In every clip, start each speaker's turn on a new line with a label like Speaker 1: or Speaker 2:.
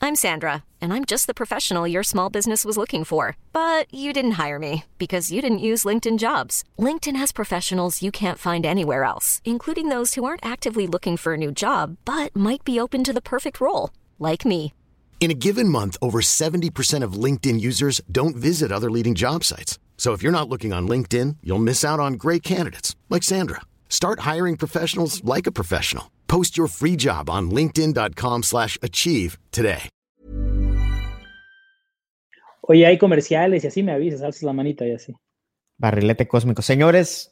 Speaker 1: I'm Sandra, and I'm just the professional your small business was looking for. But you didn't hire me because you didn't use LinkedIn Jobs. LinkedIn has professionals you can't find anywhere else, including those who aren't actively looking for a new job, but might be open to the perfect role, like me.
Speaker 2: In a given month, over 70% of LinkedIn users don't visit other leading job sites. So if you're not looking on LinkedIn, you'll miss out on great candidates like Sandra. Start hiring professionals like a professional. Post your free job on linkedin.com/achieve today.
Speaker 3: Oye, hay comerciales y así me avisas, alzas la manita y así.
Speaker 4: Barrilete cósmico. Señores,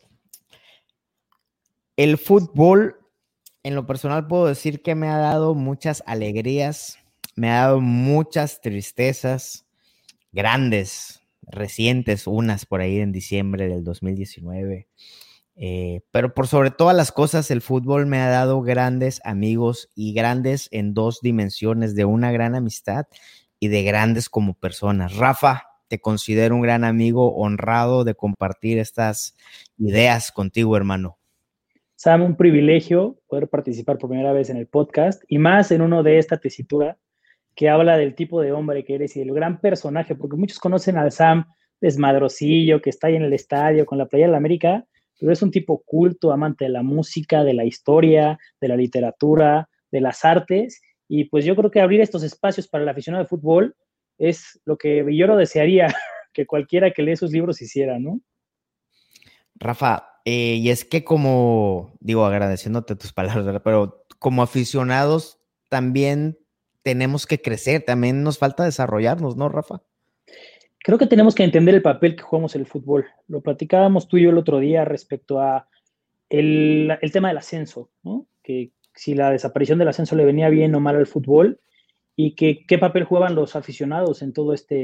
Speaker 4: el fútbol, en lo personal puedo decir que me ha dado muchas alegrías, me ha dado muchas tristezas grandes, recientes, unas por ahí en diciembre del 2019. Pero por sobre todas las cosas, el fútbol me ha dado grandes amigos y grandes en dos dimensiones, de una gran amistad y de grandes como personas. Rafa, te considero un gran amigo, honrado de compartir estas ideas contigo, hermano.
Speaker 3: Sam, un privilegio poder participar por primera vez en el podcast y más en uno de esta tesitura que habla del tipo de hombre que eres y del gran personaje, porque muchos conocen al Sam desmadrosillo que está ahí en el estadio con la playera de la América, pero es un tipo culto, amante de la música, de la historia, de la literatura, de las artes, y pues yo creo que abrir estos espacios para el aficionado de fútbol es lo que Villoro desearía que cualquiera que lee sus libros hiciera, ¿no?
Speaker 4: Rafa, y es que como, digo, agradeciéndote tus palabras, ¿verdad? Pero como aficionados también tenemos que crecer, también nos falta desarrollarnos, ¿no, Rafa?
Speaker 3: Creo que tenemos que entender el papel que jugamos en el fútbol. Lo platicábamos tú y yo el otro día respecto a el tema del ascenso, ¿no? Que si la desaparición del ascenso le venía bien o mal al fútbol y que qué papel juegan los aficionados en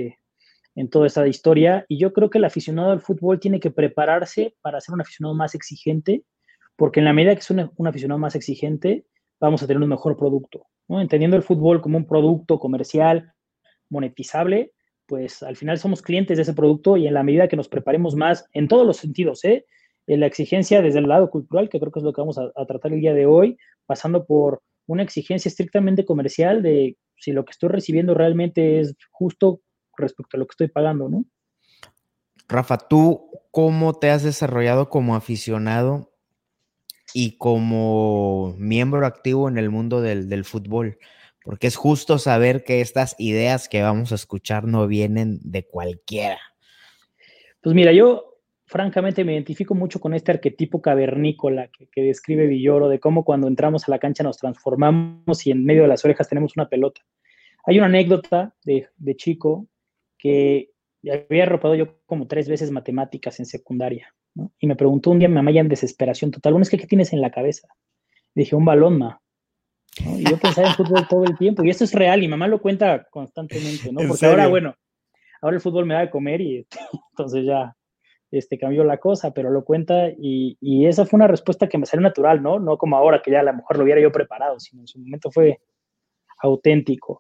Speaker 3: toda esta historia. Y yo creo que el aficionado al fútbol tiene que prepararse para ser un aficionado más exigente, porque en la medida que es un aficionado más exigente, vamos a tener un mejor producto, ¿no? Entendiendo el fútbol como un producto comercial, monetizable, pues al final somos clientes de ese producto y en la medida que nos preparemos más en todos los sentidos, en la exigencia desde el lado cultural, que creo que es lo que vamos a tratar el día de hoy, pasando por una exigencia estrictamente comercial de si lo que estoy recibiendo realmente es justo respecto a lo que estoy pagando, ¿no?
Speaker 4: Rafa, ¿tú cómo te has desarrollado como aficionado y como miembro activo en el mundo del fútbol? Porque es justo saber que estas ideas que vamos a escuchar no vienen de cualquiera.
Speaker 3: Pues mira, yo francamente me identifico mucho con este arquetipo cavernícola que describe Villoro, de cómo cuando entramos a la cancha nos transformamos y en medio de las orejas tenemos una pelota. Hay una anécdota de chico que había reprobado yo como 3 veces matemáticas en secundaria, ¿no? Y me preguntó un día mi mamá ya en desesperación total, bueno, es que ¿qué tienes en la cabeza? Le dije, un balón, ma. ¿No? Y yo pensaba en fútbol todo el tiempo, y esto es real, y mamá lo cuenta constantemente, ¿no? Porque ahora, bueno, ahora el fútbol me da de comer y entonces ya cambió la cosa, pero lo cuenta y esa fue una respuesta que me salió natural, ¿no? No como ahora que ya a lo mejor lo hubiera yo preparado, sino en su momento fue auténtico.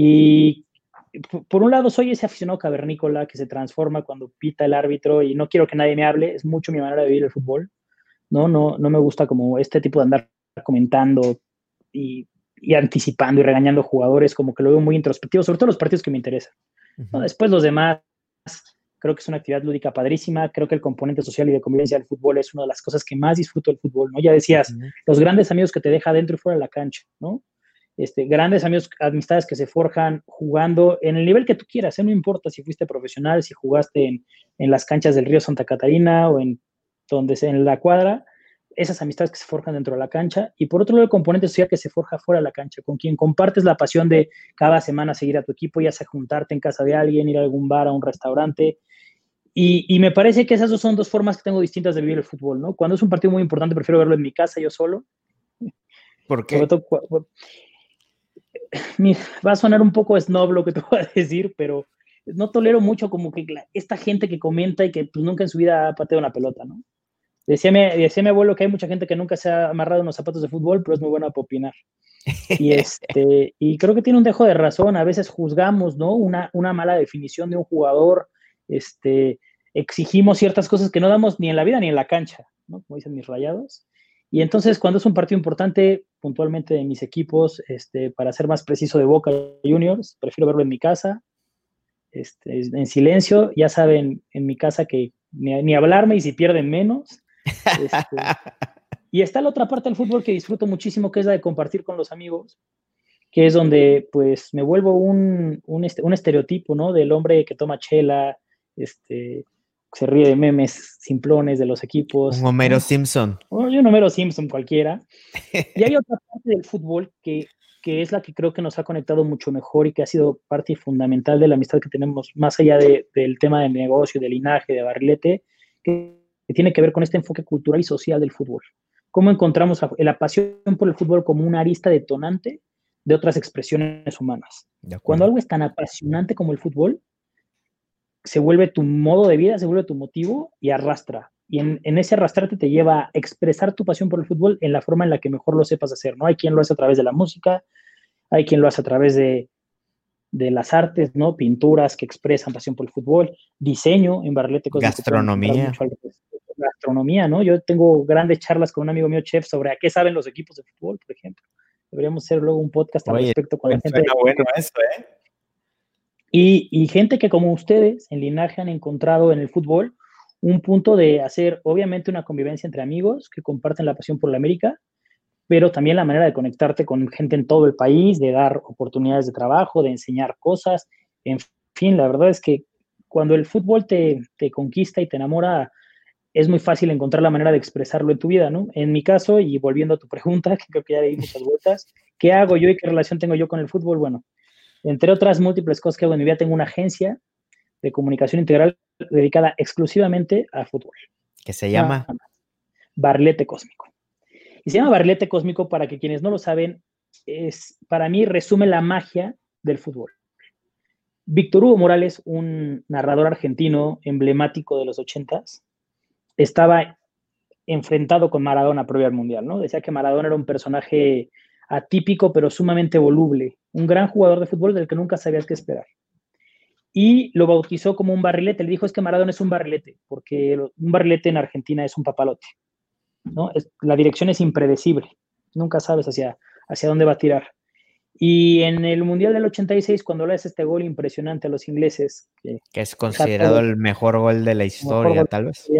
Speaker 3: Y por un lado soy ese aficionado cavernícola que se transforma cuando pita el árbitro y no quiero que nadie me hable, es mucho mi manera de vivir el fútbol, no me gusta como este tipo de andar comentando y anticipando y regañando jugadores, como que lo veo muy introspectivo, sobre todo los partidos que me interesan, ¿no? Después los demás, creo que es una actividad lúdica padrísima, creo que el componente social y de convivencia del fútbol es una de las cosas que más disfruto del fútbol, ¿no? Ya decías, los grandes amigos que te deja dentro y fuera de la cancha, ¿no? Grandes amigos, amistades que se forjan jugando en el nivel que tú quieras, no importa si fuiste profesional, si jugaste en las canchas del Río Santa Catarina o en la cuadra, esas amistades que se forjan dentro de la cancha, y por otro lado el componente social que se forja fuera de la cancha, con quien compartes la pasión de cada semana seguir a tu equipo, ya sea juntarte en casa de alguien, ir a algún bar, a un restaurante, y me parece que esas son dos formas que tengo distintas de vivir el fútbol, ¿no? Cuando es un partido muy importante prefiero verlo en mi casa yo solo.
Speaker 4: ¿Por qué?
Speaker 3: Sobre todo, va a sonar un poco snob lo que te voy a decir, pero no tolero mucho como que esta gente que comenta y que pues, nunca en su vida ha pateado una pelota, ¿no? Decía mi abuelo que hay mucha gente que nunca se ha amarrado unos zapatos de fútbol, pero es muy buena para opinar. Y creo que tiene un dejo de razón. A veces juzgamos, ¿no? Una mala definición de un jugador. Exigimos ciertas cosas que no damos ni en la vida ni en la cancha, ¿no? Como dicen mis Rayados. Y entonces, cuando es un partido importante, puntualmente de mis equipos, para ser más preciso de Boca Juniors, prefiero verlo en mi casa, en silencio. Ya saben, en mi casa que ni hablarme y si pierden menos. Y está la otra parte del fútbol que disfruto muchísimo, que es la de compartir con los amigos, que es donde pues me vuelvo un estereotipo, ¿no? Del hombre que toma chela, se ríe de memes simplones de los equipos.
Speaker 4: Un Homero
Speaker 3: ¿no?
Speaker 4: Simpson.
Speaker 3: Yo un Homero Simpson cualquiera. Y hay otra parte del fútbol que es la que creo que nos ha conectado mucho mejor y que ha sido parte fundamental de la amistad que tenemos, más allá del tema del negocio, del linaje, de Barrilete, que tiene que ver con este enfoque cultural y social del fútbol. Cómo encontramos la pasión por el fútbol como una arista detonante de otras expresiones humanas. Cuando algo es tan apasionante como el fútbol, se vuelve tu modo de vida, se vuelve tu motivo y arrastra. Y en ese arrastrarte te lleva a expresar tu pasión por el fútbol en la forma en la que mejor lo sepas hacer, ¿no? Hay quien lo hace a través de la música, hay quien lo hace a través de las artes, ¿no? Pinturas que expresan pasión por el fútbol, diseño en Barrilete Cósmico. Gastronomía, ¿no? Yo tengo grandes charlas con un amigo mío, chef, sobre a qué saben los equipos de fútbol, por ejemplo. Deberíamos hacer luego un podcast al respecto con la gente.
Speaker 4: Bueno eso, ¿eh?
Speaker 3: Y gente que como ustedes en Linaje han encontrado en el fútbol un punto de hacer, obviamente, una convivencia entre amigos que comparten la pasión por la América, pero también la manera de conectarte con gente en todo el país, de dar oportunidades de trabajo, de enseñar cosas. En fin, la verdad es que cuando el fútbol te conquista y te enamora, es muy fácil encontrar la manera de expresarlo en tu vida, ¿no? En mi caso, y volviendo a tu pregunta, que creo que ya le di muchas vueltas, ¿qué hago yo y qué relación tengo yo con el fútbol? Bueno, entre otras múltiples cosas que hago en mi vida, tengo una agencia de comunicación integral dedicada exclusivamente al fútbol.
Speaker 4: ¿Qué se llama?
Speaker 3: Barrilete Cósmico. Y se llama Barrilete Cósmico para que quienes no lo saben, para mí resume la magia del fútbol. Víctor Hugo Morales, un narrador argentino emblemático de los 80s, estaba enfrentado con Maradona previo al Mundial, ¿no? Decía que Maradona era un personaje atípico, pero sumamente voluble, un gran jugador de fútbol del que nunca sabías qué esperar. Y lo bautizó como un barrilete. Le dijo, es que Maradona es un barrilete, porque un barrilete en Argentina es un papalote, ¿no? La dirección es impredecible, nunca sabes hacia dónde va a tirar. Y en el Mundial del 86, cuando le hace este gol impresionante a los ingleses,
Speaker 4: que es considerado el mejor gol de la historia, tal vez.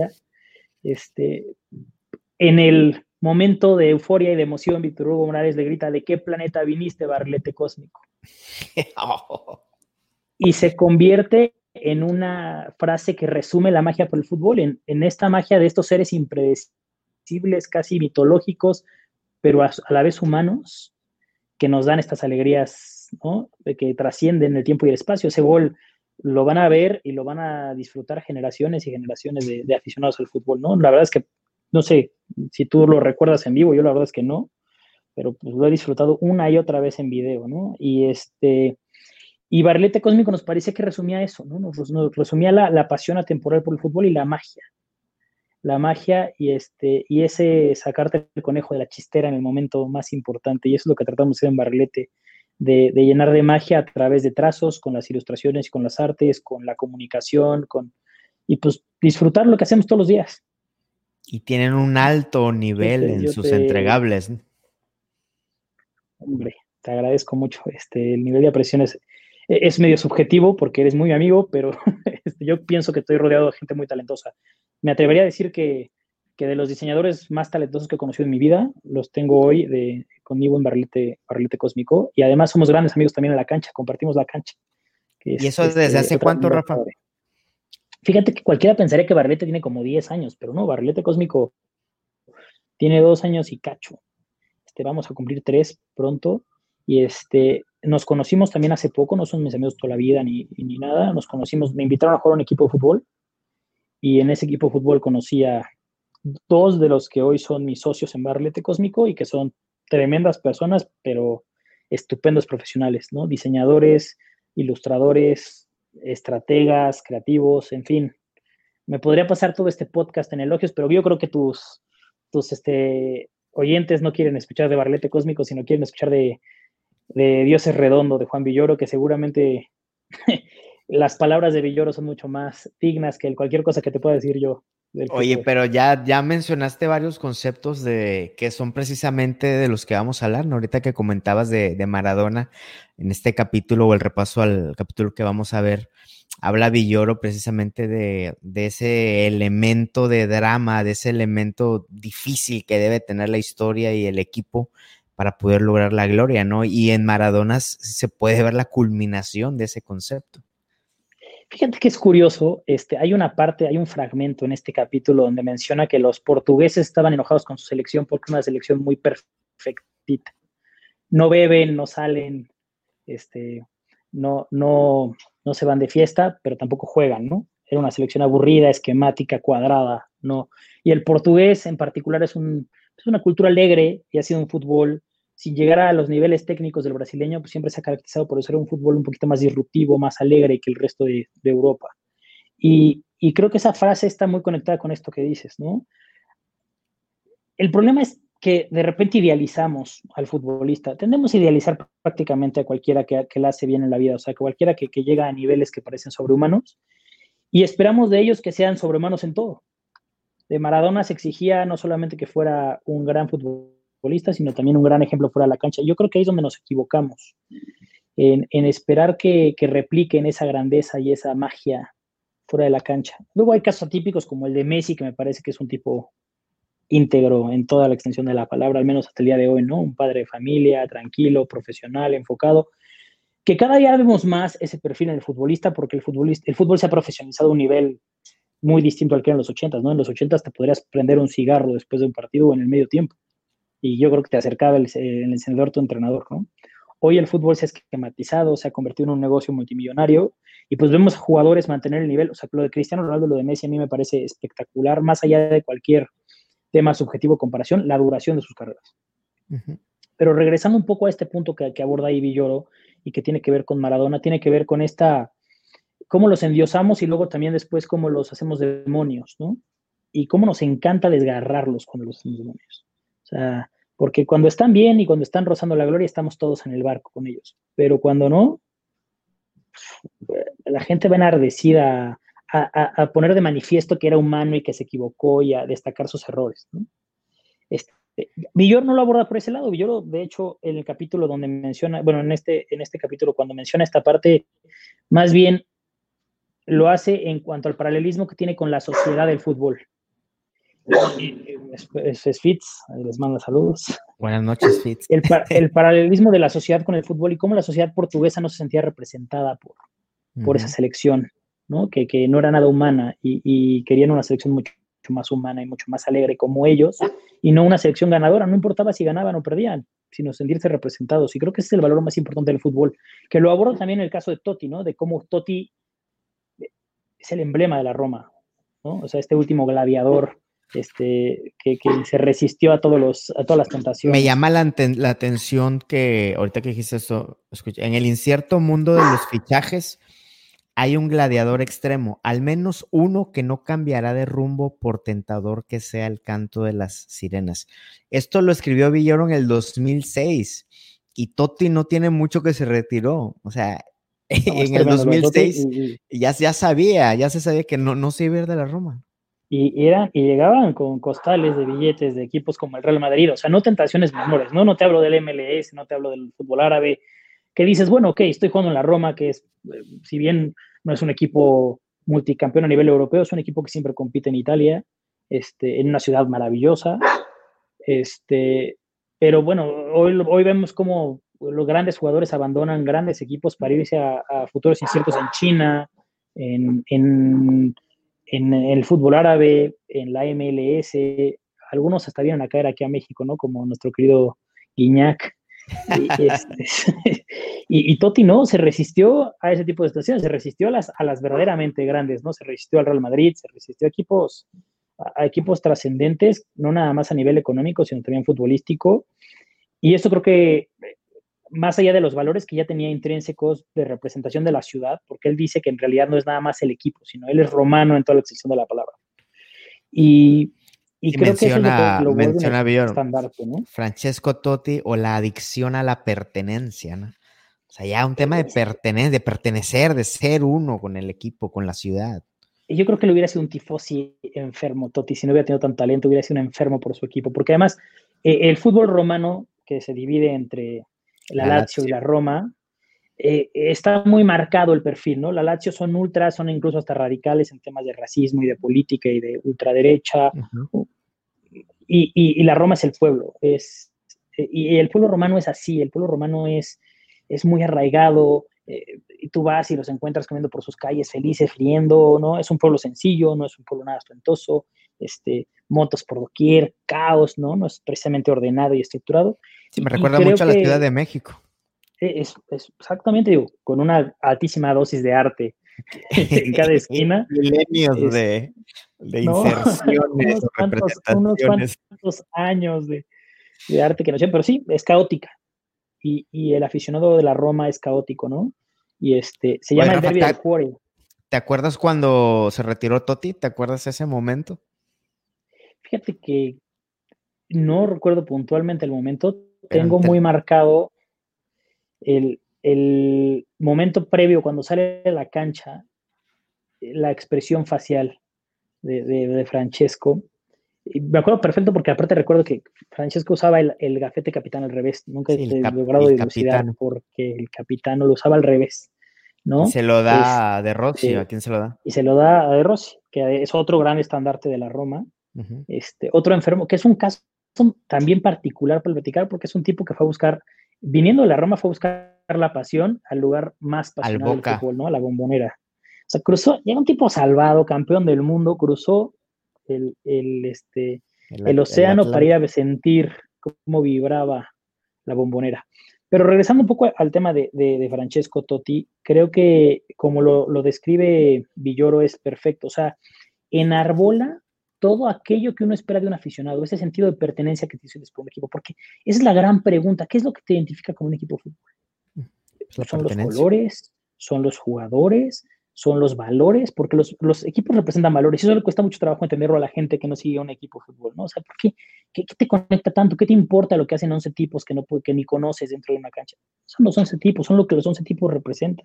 Speaker 3: En el momento de euforia y de emoción, Víctor Hugo Morales le grita, ¿de qué planeta viniste, Barrilete Cósmico? Oh. Y se convierte en una frase que resume la magia por el fútbol, en esta magia de estos seres impredecibles, casi mitológicos, pero a la vez humanos, que nos dan estas alegrías, ¿no? De que trascienden el tiempo y el espacio. Ese gol lo van a ver y lo van a disfrutar generaciones y generaciones de aficionados al fútbol, ¿no? La verdad es que, no sé si tú lo recuerdas en vivo, yo la verdad es que no, pero pues lo he disfrutado una y otra vez en video, ¿no? Y Barrilete Cósmico nos parece que resumía eso, ¿no? Nos resumía la pasión atemporal por el fútbol y la magia. La magia y ese sacarte el conejo de la chistera en el momento más importante. Y eso es lo que tratamos de hacer en Barrilete, de llenar de magia a través de trazos, con las ilustraciones, con las artes, con la comunicación, y pues disfrutar lo que hacemos todos los días.
Speaker 4: Y tienen un alto nivel en sus entregables.
Speaker 3: Hombre, te agradezco mucho. El nivel de apreciación es medio subjetivo porque eres muy mi amigo, pero yo pienso que estoy rodeado de gente muy talentosa. Me atrevería a decir que de los diseñadores más talentosos que he conocido en mi vida, los tengo hoy conmigo en Barrilete Cósmico, y además somos grandes amigos también en la cancha, compartimos la cancha.
Speaker 4: ¿Y eso desde hace cuánto, Rafa?
Speaker 3: Fíjate que cualquiera pensaría que Barrilete tiene como 10 años, pero no, Barrilete Cósmico tiene 2 años y cacho. Vamos a cumplir 3 pronto, y nos conocimos también hace poco, no son mis amigos toda la vida ni nada, nos conocimos, me invitaron a jugar a un equipo de fútbol, y en ese equipo de fútbol conocí a 2 de los que hoy son mis socios en Barrilete Cósmico y que son tremendas personas, pero estupendos profesionales, ¿no? Diseñadores, ilustradores, estrategas, creativos, en fin. Me podría pasar todo este podcast en elogios, pero yo creo que tus oyentes no quieren escuchar de Barrilete Cósmico, sino quieren escuchar de Dios es Redondo, de Juan Villoro, que seguramente las palabras de Villoro son mucho más dignas que cualquier cosa que te pueda decir yo. del
Speaker 4: Oye,
Speaker 3: fútbol.
Speaker 4: pero ya mencionaste varios conceptos que son precisamente de los que vamos a hablar, ¿no? Ahorita que comentabas de Maradona en este capítulo o el repaso al capítulo que vamos a ver, habla Villoro precisamente de ese elemento de drama, de ese elemento difícil que debe tener la historia y el equipo para poder lograr la gloria, ¿no? Y en Maradona se puede ver la culminación de ese concepto.
Speaker 3: Fíjate que es curioso, hay un fragmento en este capítulo donde menciona que los portugueses estaban enojados con su selección porque es una selección muy perfectita. No beben, no salen, no se van de fiesta, pero tampoco juegan, ¿no? Era una selección aburrida, esquemática, cuadrada, ¿no? Y el portugués en particular es una cultura alegre y ha sido un fútbol, sin llegar a los niveles técnicos del brasileño, pues siempre se ha caracterizado por ser un fútbol un poquito más disruptivo, más alegre que el resto de Europa. Y creo que esa frase está muy conectada con esto que dices, ¿no? El problema es que de repente idealizamos al futbolista. Tendemos a idealizar prácticamente a cualquiera que la hace bien en la vida, o sea, cualquiera que llega a niveles que parecen sobrehumanos y esperamos de ellos que sean sobrehumanos en todo. De Maradona se exigía no solamente que fuera un gran futbolista, sino también un gran ejemplo fuera de la cancha. Yo creo que ahí es donde nos equivocamos, en esperar que repliquen esa grandeza y esa magia fuera de la cancha. Luego hay casos atípicos como el de Messi, que me parece que es un tipo íntegro en toda la extensión de la palabra, al menos hasta el día de hoy, ¿no? Un padre de familia, tranquilo, profesional, enfocado, que cada día vemos más ese perfil en el futbolista porque el fútbol se ha profesionalizado a un nivel muy distinto al que era en los 80, ¿no? En los 80 te podrías prender un cigarro después de un partido o en el medio tiempo. Y yo creo que te acercaba el encendedor tu entrenador, ¿no? Hoy el fútbol se ha esquematizado, se ha convertido en un negocio multimillonario y pues vemos a jugadores mantener el nivel. O sea, lo de Cristiano Ronaldo, lo de Messi a mí me parece espectacular, más allá de cualquier tema subjetivo de comparación, la duración de sus carreras. Uh-huh. Pero regresando un poco a este punto que aborda ahí Villoro y que tiene que ver con Maradona, tiene que ver con cómo los endiosamos y luego también después cómo los hacemos demonios, ¿no? Y cómo nos encanta desgarrarlos cuando los hacemos demonios. O sea, porque cuando están bien y cuando están rozando la gloria estamos todos en el barco con ellos, pero cuando no, la gente va enardecida a poner de manifiesto que era humano y que se equivocó y a destacar sus errores, ¿no? Villoro no lo aborda por ese lado. Villoro, de hecho, en el capítulo donde menciona, bueno, en este capítulo, cuando menciona esta parte, más bien lo hace en cuanto al paralelismo que tiene con la sociedad del fútbol. Es Fitz, les mando saludos.
Speaker 4: Buenas noches, Fitz.
Speaker 3: El paralelismo de la sociedad con el fútbol y cómo la sociedad portuguesa no se sentía representada por esa selección, ¿no? Que no era nada humana y querían una selección mucho más humana y mucho más alegre como ellos, y no una selección ganadora. No importaba si ganaban o perdían, sino sentirse representados. Y creo que ese es el valor más importante del fútbol, que lo aborda también en el caso de Totti, ¿no? De cómo Totti es el emblema de la Roma, ¿no? O sea, este último gladiador que se resistió a todas las tentaciones.
Speaker 4: Me llama la atención que, ahorita que dijiste esto, escucha, en el incierto mundo de los fichajes hay un gladiador extremo, al menos uno que no cambiará de rumbo por tentador que sea el canto de las sirenas. Esto lo escribió Villoro en el 2006 y Totti no tiene mucho que se retiró, o sea, en el 2006 ya se sabía que no se iba a ir de la Roma.
Speaker 3: Y llegaban con costales de billetes de equipos como el Real Madrid, o sea, no tentaciones menores, ¿no? No te hablo del MLS, no te hablo del fútbol árabe, que dices, bueno, ok, estoy jugando en la Roma, que es, si bien no es un equipo multicampeón a nivel europeo, es un equipo que siempre compite en Italia, en una ciudad maravillosa, pero bueno, hoy vemos cómo los grandes jugadores abandonan grandes equipos para irse a futuros inciertos en China, en el fútbol árabe, en la MLS, algunos hasta vienen a caer aquí a México, ¿no? Como nuestro querido Guiñac. Y Totti no, se resistió a ese tipo de situaciones, se resistió a las verdaderamente grandes, ¿no? Se resistió al Real Madrid, se resistió a equipos trascendentes, no nada más a nivel económico, sino también futbolístico. Y esto creo que más allá de los valores que ya tenía intrínsecos de representación de la ciudad, porque él dice que en realidad no es nada más el equipo, sino él es romano en toda la extensión de la palabra. Y creo que eso es lo
Speaker 4: menciona Villoro,
Speaker 3: estandarte, ¿no?
Speaker 4: Francesco Totti, o la adicción a la pertenencia, ¿no? O sea, ya un tema de pertenecer, de ser uno con el equipo, con la ciudad.
Speaker 3: yo creo que le hubiera sido un tifosi enfermo, Totti, si no hubiera tenido tanto talento, hubiera sido un enfermo por su equipo, porque además el fútbol romano, que se divide entre la
Speaker 4: La
Speaker 3: Lazio y
Speaker 4: Lazio.
Speaker 3: la Roma, está muy marcado el perfil, ¿no? La Lazio son ultras, son incluso hasta radicales en temas de racismo y de política y de ultraderecha,
Speaker 4: Ujú.
Speaker 3: y la Roma es el pueblo, y el pueblo romano es así, el pueblo romano es muy arraigado, y tú vas y los encuentras comiendo por sus calles felices, riendo, ¿no? Es un pueblo sencillo, no es un pueblo nada ostentoso, motos por doquier, caos, ¿no? No es precisamente ordenado y estructurado.
Speaker 4: Sí, me
Speaker 3: Y
Speaker 4: recuerda
Speaker 3: creo
Speaker 4: mucho a la Ciudad
Speaker 3: que
Speaker 4: de México.
Speaker 3: es exactamente, digo, con una altísima dosis de arte en cada esquina,
Speaker 4: Milenios
Speaker 3: es,
Speaker 4: de
Speaker 3: ¿no?
Speaker 4: inserciones o
Speaker 3: Unos
Speaker 4: representaciones.
Speaker 3: cuantos años de arte que no sé, pero sí, es caótica. Y el aficionado de la Roma es caótico, ¿no? Y se
Speaker 4: Oye,
Speaker 3: llama el
Speaker 4: Rafa,
Speaker 3: Derby del Cuore.
Speaker 4: ¿te acuerdas cuando se retiró Totti? ¿Te acuerdas ese momento?
Speaker 3: Fíjate que no recuerdo puntualmente el momento,
Speaker 4: Eran
Speaker 3: tengo muy marcado el momento previo cuando sale de la cancha, la expresión facial de Francesco. Y me acuerdo perfecto porque aparte recuerdo que Francesco usaba el gafete capitán al revés. Nunca
Speaker 4: Sí,
Speaker 3: he logrado
Speaker 4: el
Speaker 3: dilucidar
Speaker 4: capitano.
Speaker 3: porque el capitán lo usaba al revés,
Speaker 4: Y
Speaker 3: ¿no?
Speaker 4: se lo da De Rossi. ¿A
Speaker 3: Este,
Speaker 4: quién se lo da?
Speaker 3: y se lo da a De Rossi, que es otro gran estandarte de la Roma.
Speaker 4: Ujú.
Speaker 3: Otro enfermo, que es un caso también particular para platicar, porque es un tipo que fue a buscar, viniendo de la Roma, fue a buscar la pasión al lugar más
Speaker 4: Al
Speaker 3: pasional del
Speaker 4: Boca.
Speaker 3: fútbol, ¿no? A la Bombonera. O sea, cruzó, llega un tipo salvado, campeón del mundo, cruzó el, el, este, el
Speaker 4: El
Speaker 3: océano para ir
Speaker 4: Atlántico.
Speaker 3: a sentir cómo vibraba la Bombonera. Pero regresando un poco al tema de Francesco Totti, creo que como lo describe Villoro es perfecto. O sea, enarbola todo aquello que uno espera de un aficionado, ese sentido de pertenencia que tienes por un equipo, porque esa es la gran pregunta, ¿qué es lo que te identifica como un equipo de fútbol?
Speaker 4: Es la
Speaker 3: ¿Son los
Speaker 4: pertenencia.
Speaker 3: colores? ¿Son los jugadores? ¿Son los valores? Porque los equipos representan valores y eso le cuesta mucho trabajo entenderlo a la gente que no sigue un equipo de fútbol, ¿no? O sea, ¿por qué? ¿Qué te conecta tanto? ¿Qué te importa lo que hacen 11 tipos que ni conoces dentro de una cancha? Son los 11 tipos, son lo que los 11 tipos representan.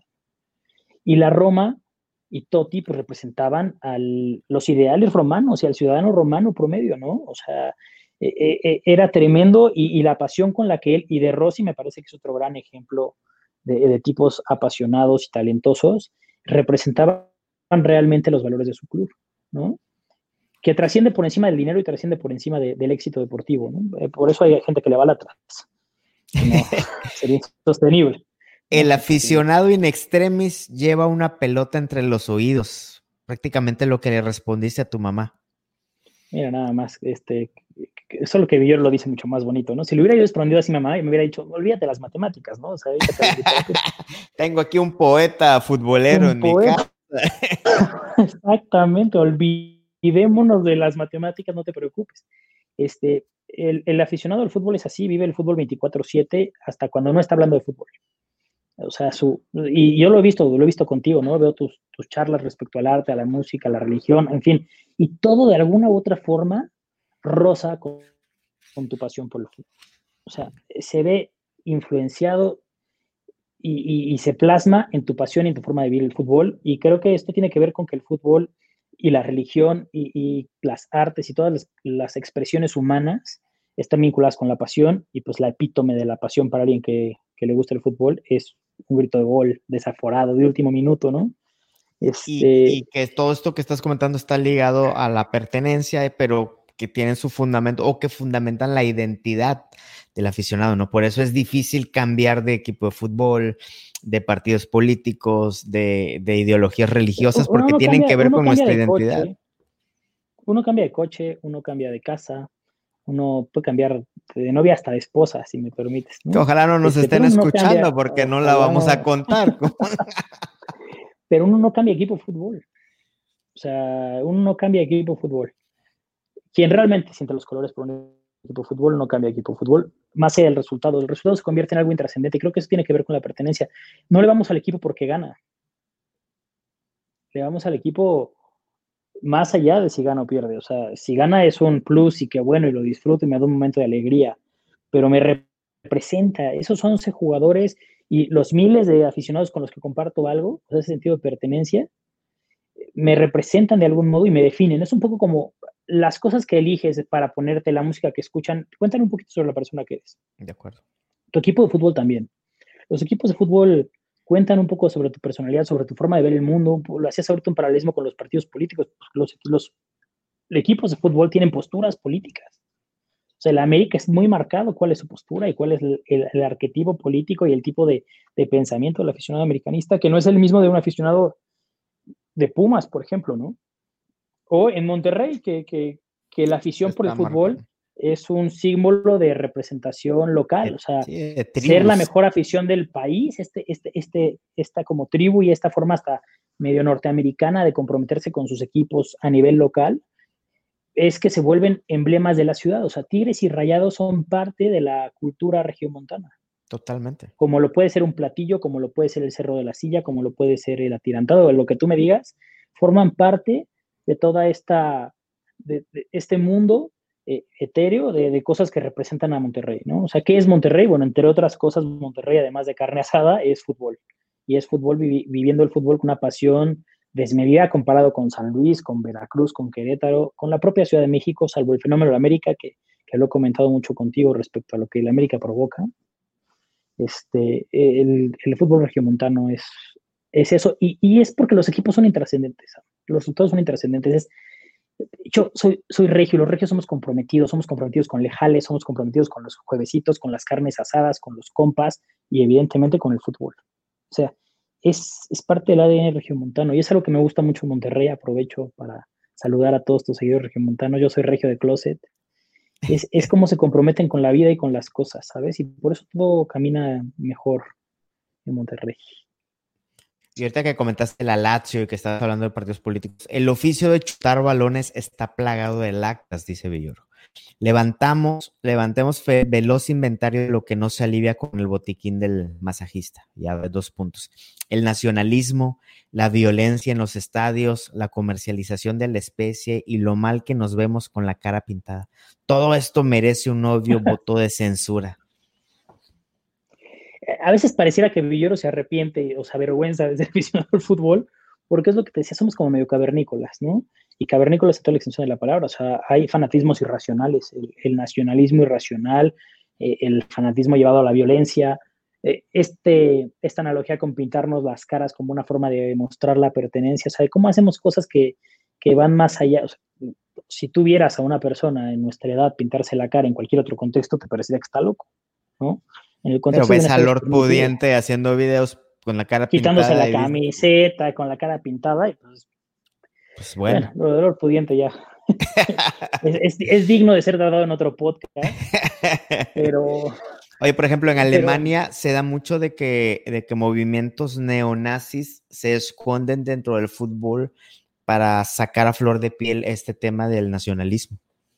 Speaker 3: Y la Roma y Totti pues representaban los ideales romanos y al ciudadano romano promedio, ¿no? O sea, era tremendo y la pasión con la que él, y de Rossi me parece que es otro gran ejemplo de tipos apasionados y talentosos, representaban realmente los valores de su club, ¿no? Que trasciende por encima del dinero y trasciende por encima del éxito deportivo, ¿no? Por eso hay gente que le va a la atrás, no sería insostenible, ¿no?
Speaker 4: El aficionado in extremis lleva una pelota entre los oídos. Prácticamente lo que le respondiste a tu mamá.
Speaker 3: Mira, nada más, solo que Villoro lo dice mucho más bonito, ¿no? Si le hubiera yo respondido así, mamá, y me hubiera dicho, olvídate de las matemáticas, ¿no? O sea, dedícate a la literatura.
Speaker 4: Tengo aquí un poeta futbolero
Speaker 3: Un
Speaker 4: en mi casa.
Speaker 3: poeta, exactamente, olvidémonos de las matemáticas, no te preocupes. El aficionado al fútbol es así, vive el fútbol 24/7 hasta cuando no está hablando de fútbol. O sea, y yo lo he visto contigo, ¿no? Veo tus charlas respecto al arte, a la música, a la religión, en fin, y todo de alguna u otra forma roza con tu pasión por el fútbol. O sea, se ve influenciado y se plasma en tu pasión y en tu forma de vivir el fútbol. Y creo que esto tiene que ver con que el fútbol y la religión y las artes y todas las expresiones humanas están vinculadas con la pasión y pues la epítome de la pasión para alguien que le gusta el fútbol es un grito de gol desaforado de último minuto, ¿no?
Speaker 4: Y que todo esto que estás comentando está ligado a la pertenencia, pero que tienen su fundamento o que fundamentan la identidad del aficionado, ¿no? Por eso es difícil cambiar de equipo de fútbol, de partidos políticos, de ideologías religiosas, porque tienen que ver
Speaker 3: uno
Speaker 4: con
Speaker 3: cambia
Speaker 4: nuestra
Speaker 3: de
Speaker 4: identidad.
Speaker 3: coche, uno cambia de casa, uno puede cambiar de novia hasta de esposa, si me permites,
Speaker 4: Que
Speaker 3: ¿no?
Speaker 4: ojalá no nos estén
Speaker 3: Pero uno no
Speaker 4: escuchando
Speaker 3: cambia,
Speaker 4: porque no la
Speaker 3: ojalá
Speaker 4: vamos a
Speaker 3: no,
Speaker 4: contar.
Speaker 3: pero uno no cambia equipo de fútbol. O sea, uno no cambia equipo de fútbol. Quien realmente siente los colores por un equipo de fútbol no cambia equipo de fútbol, más allá del resultado. El resultado se convierte en algo intrascendente y creo que eso tiene que ver con la pertenencia. No le vamos al equipo porque gana, le vamos al equipo más allá de si gana o pierde. O sea, si gana es un plus y qué bueno y lo disfruto y me da un momento de alegría, pero me representa esos 11 jugadores y los miles de aficionados con los que comparto algo, o sea, ese sentido de pertenencia, me representan de algún modo y me definen. Es un poco como las cosas que eliges para ponerte la música que escuchan, cuentan un poquito sobre la persona que eres.
Speaker 4: De acuerdo.
Speaker 3: Tu equipo de fútbol también. Los equipos de fútbol cuentan un poco sobre tu personalidad, sobre tu forma de ver el mundo. Lo hacías ahorita un paralelismo con los partidos políticos. Los equipos de fútbol tienen posturas políticas. O sea, el América es muy marcado cuál es su postura y cuál es el arquetipo político y el tipo de pensamiento del aficionado americanista, que no es el mismo de un aficionado de Pumas, por ejemplo, ¿no? O en Monterrey, que la afición por el fútbol es un símbolo de representación local, o sea,
Speaker 4: sí,
Speaker 3: ser la mejor afición del país, esta como tribu y esta forma hasta medio norteamericana de comprometerse con sus equipos a nivel local, es que se vuelven emblemas de la ciudad. O sea, Tigres y Rayados son parte de la cultura regiomontana.
Speaker 4: Totalmente.
Speaker 3: Como lo puede ser un platillo, como lo puede ser el Cerro de la Silla, como lo puede ser el Atirantado, lo que tú me digas, forman parte de toda de este mundo etéreo de cosas que representan a Monterrey, ¿no? O sea, ¿qué es Monterrey? Bueno, entre otras cosas, Monterrey, además de carne asada, es fútbol. Y es fútbol, viviendo el fútbol con una pasión desmedida comparado con San Luis, con Veracruz, con Querétaro, con la propia Ciudad de México, salvo el fenómeno de la América, que lo he comentado mucho contigo respecto a lo que la América provoca. El fútbol regiomontano es eso, y es porque los equipos son intrascendentes, los resultados son intrascendentes. Yo soy regio, los regios somos comprometidos con lejales, somos comprometidos con los juevesitos, con las carnes asadas, con los compas y evidentemente con el fútbol. O sea, es parte del ADN regiomontano y es algo que me gusta mucho en Monterrey. Aprovecho para saludar a todos tus seguidores regiomontanos. Yo soy regio de closet. Es como se comprometen con la vida y con las cosas, ¿sabes? Y por eso todo camina mejor en Monterrey.
Speaker 4: Y ahorita que comentaste la Lazio y que estabas hablando de partidos políticos, el oficio de chutar balones está plagado de lactas, dice Villoro. Levantemos veloz inventario de lo que no se alivia con el botiquín del masajista. Ya 2 puntos. El nacionalismo, la violencia en los estadios, la comercialización de la especie y lo mal que nos vemos con la cara pintada. Todo esto merece un obvio voto de censura.
Speaker 3: A veces pareciera que Villoro se arrepiente o se avergüenza de ser aficionado al fútbol, porque es lo que te decía, somos como medio cavernícolas, ¿no? Y cavernícolas en toda la extensión de la palabra. O sea, hay fanatismos irracionales, el nacionalismo irracional, el fanatismo llevado a la violencia, esta analogía con pintarnos las caras como una forma de demostrar la pertenencia, o sea, cómo hacemos cosas que van más allá. O sea, si tú vieras a una persona en nuestra edad pintarse la cara en cualquier otro contexto, te parecería que está loco, ¿no? En el
Speaker 4: Pero ves a Lord Pudiente haciendo videos con la cara
Speaker 3: quitándose
Speaker 4: pintada.
Speaker 3: Quitándose la camiseta, con la cara pintada, y pues bueno, lo de Lord Pudiente ya es digno de ser tratado en otro podcast, pero...
Speaker 4: Oye, por ejemplo, en Alemania se da mucho de que movimientos neonazis se esconden dentro del fútbol para sacar a flor de piel este tema del nacionalismo.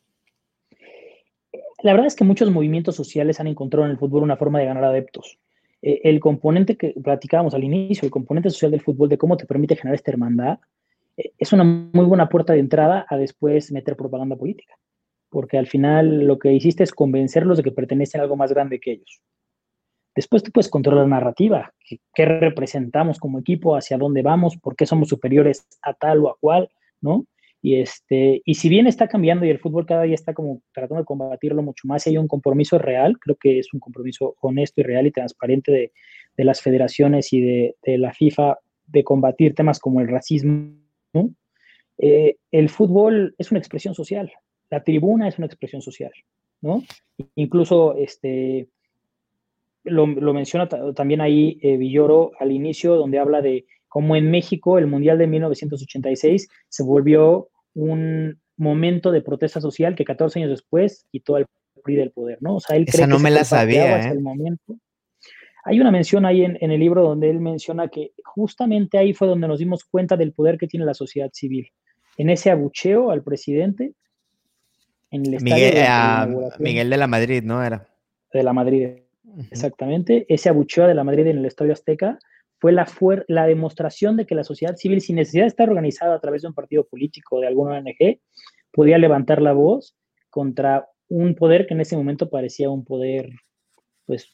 Speaker 3: La verdad es que muchos movimientos sociales han encontrado en el fútbol una forma de ganar adeptos. El componente que platicábamos al inicio, el componente social del fútbol, de cómo te permite generar esta hermandad, es una muy buena puerta de entrada a después meter propaganda política. Porque al final lo que hiciste es convencerlos de que pertenecen a algo más grande que ellos. Después tú puedes controlar la narrativa, qué representamos como equipo, hacia dónde vamos, por qué somos superiores a tal o a cual, ¿no? Y si bien está cambiando y el fútbol cada día está como tratando de combatirlo mucho más, y hay un compromiso real, creo que es un compromiso honesto y real y transparente de las federaciones y de la FIFA de combatir temas como el racismo, ¿no? El fútbol es una expresión social, la tribuna es una expresión social, ¿no? Incluso lo menciona también ahí Villoro al inicio, donde habla de cómo en México el Mundial de 1986 se volvió un momento de protesta social que 14 años después quitó al PRI del poder, ¿no? O sea, él
Speaker 4: esa no me la sabía,
Speaker 3: el momento. Hay una mención ahí en el libro donde él menciona que justamente ahí fue donde nos dimos cuenta del poder que tiene la sociedad civil. En ese abucheo al presidente, en el estadio
Speaker 4: Miguel de la Madrid, ¿no? Era.
Speaker 3: De la Madrid, exactamente. Ese abucheo de la Madrid en el Estadio Azteca fue la demostración de que la sociedad civil, sin necesidad de estar organizada a través de un partido político o de alguna ONG, podía levantar la voz contra un poder que en ese momento parecía un poder, pues,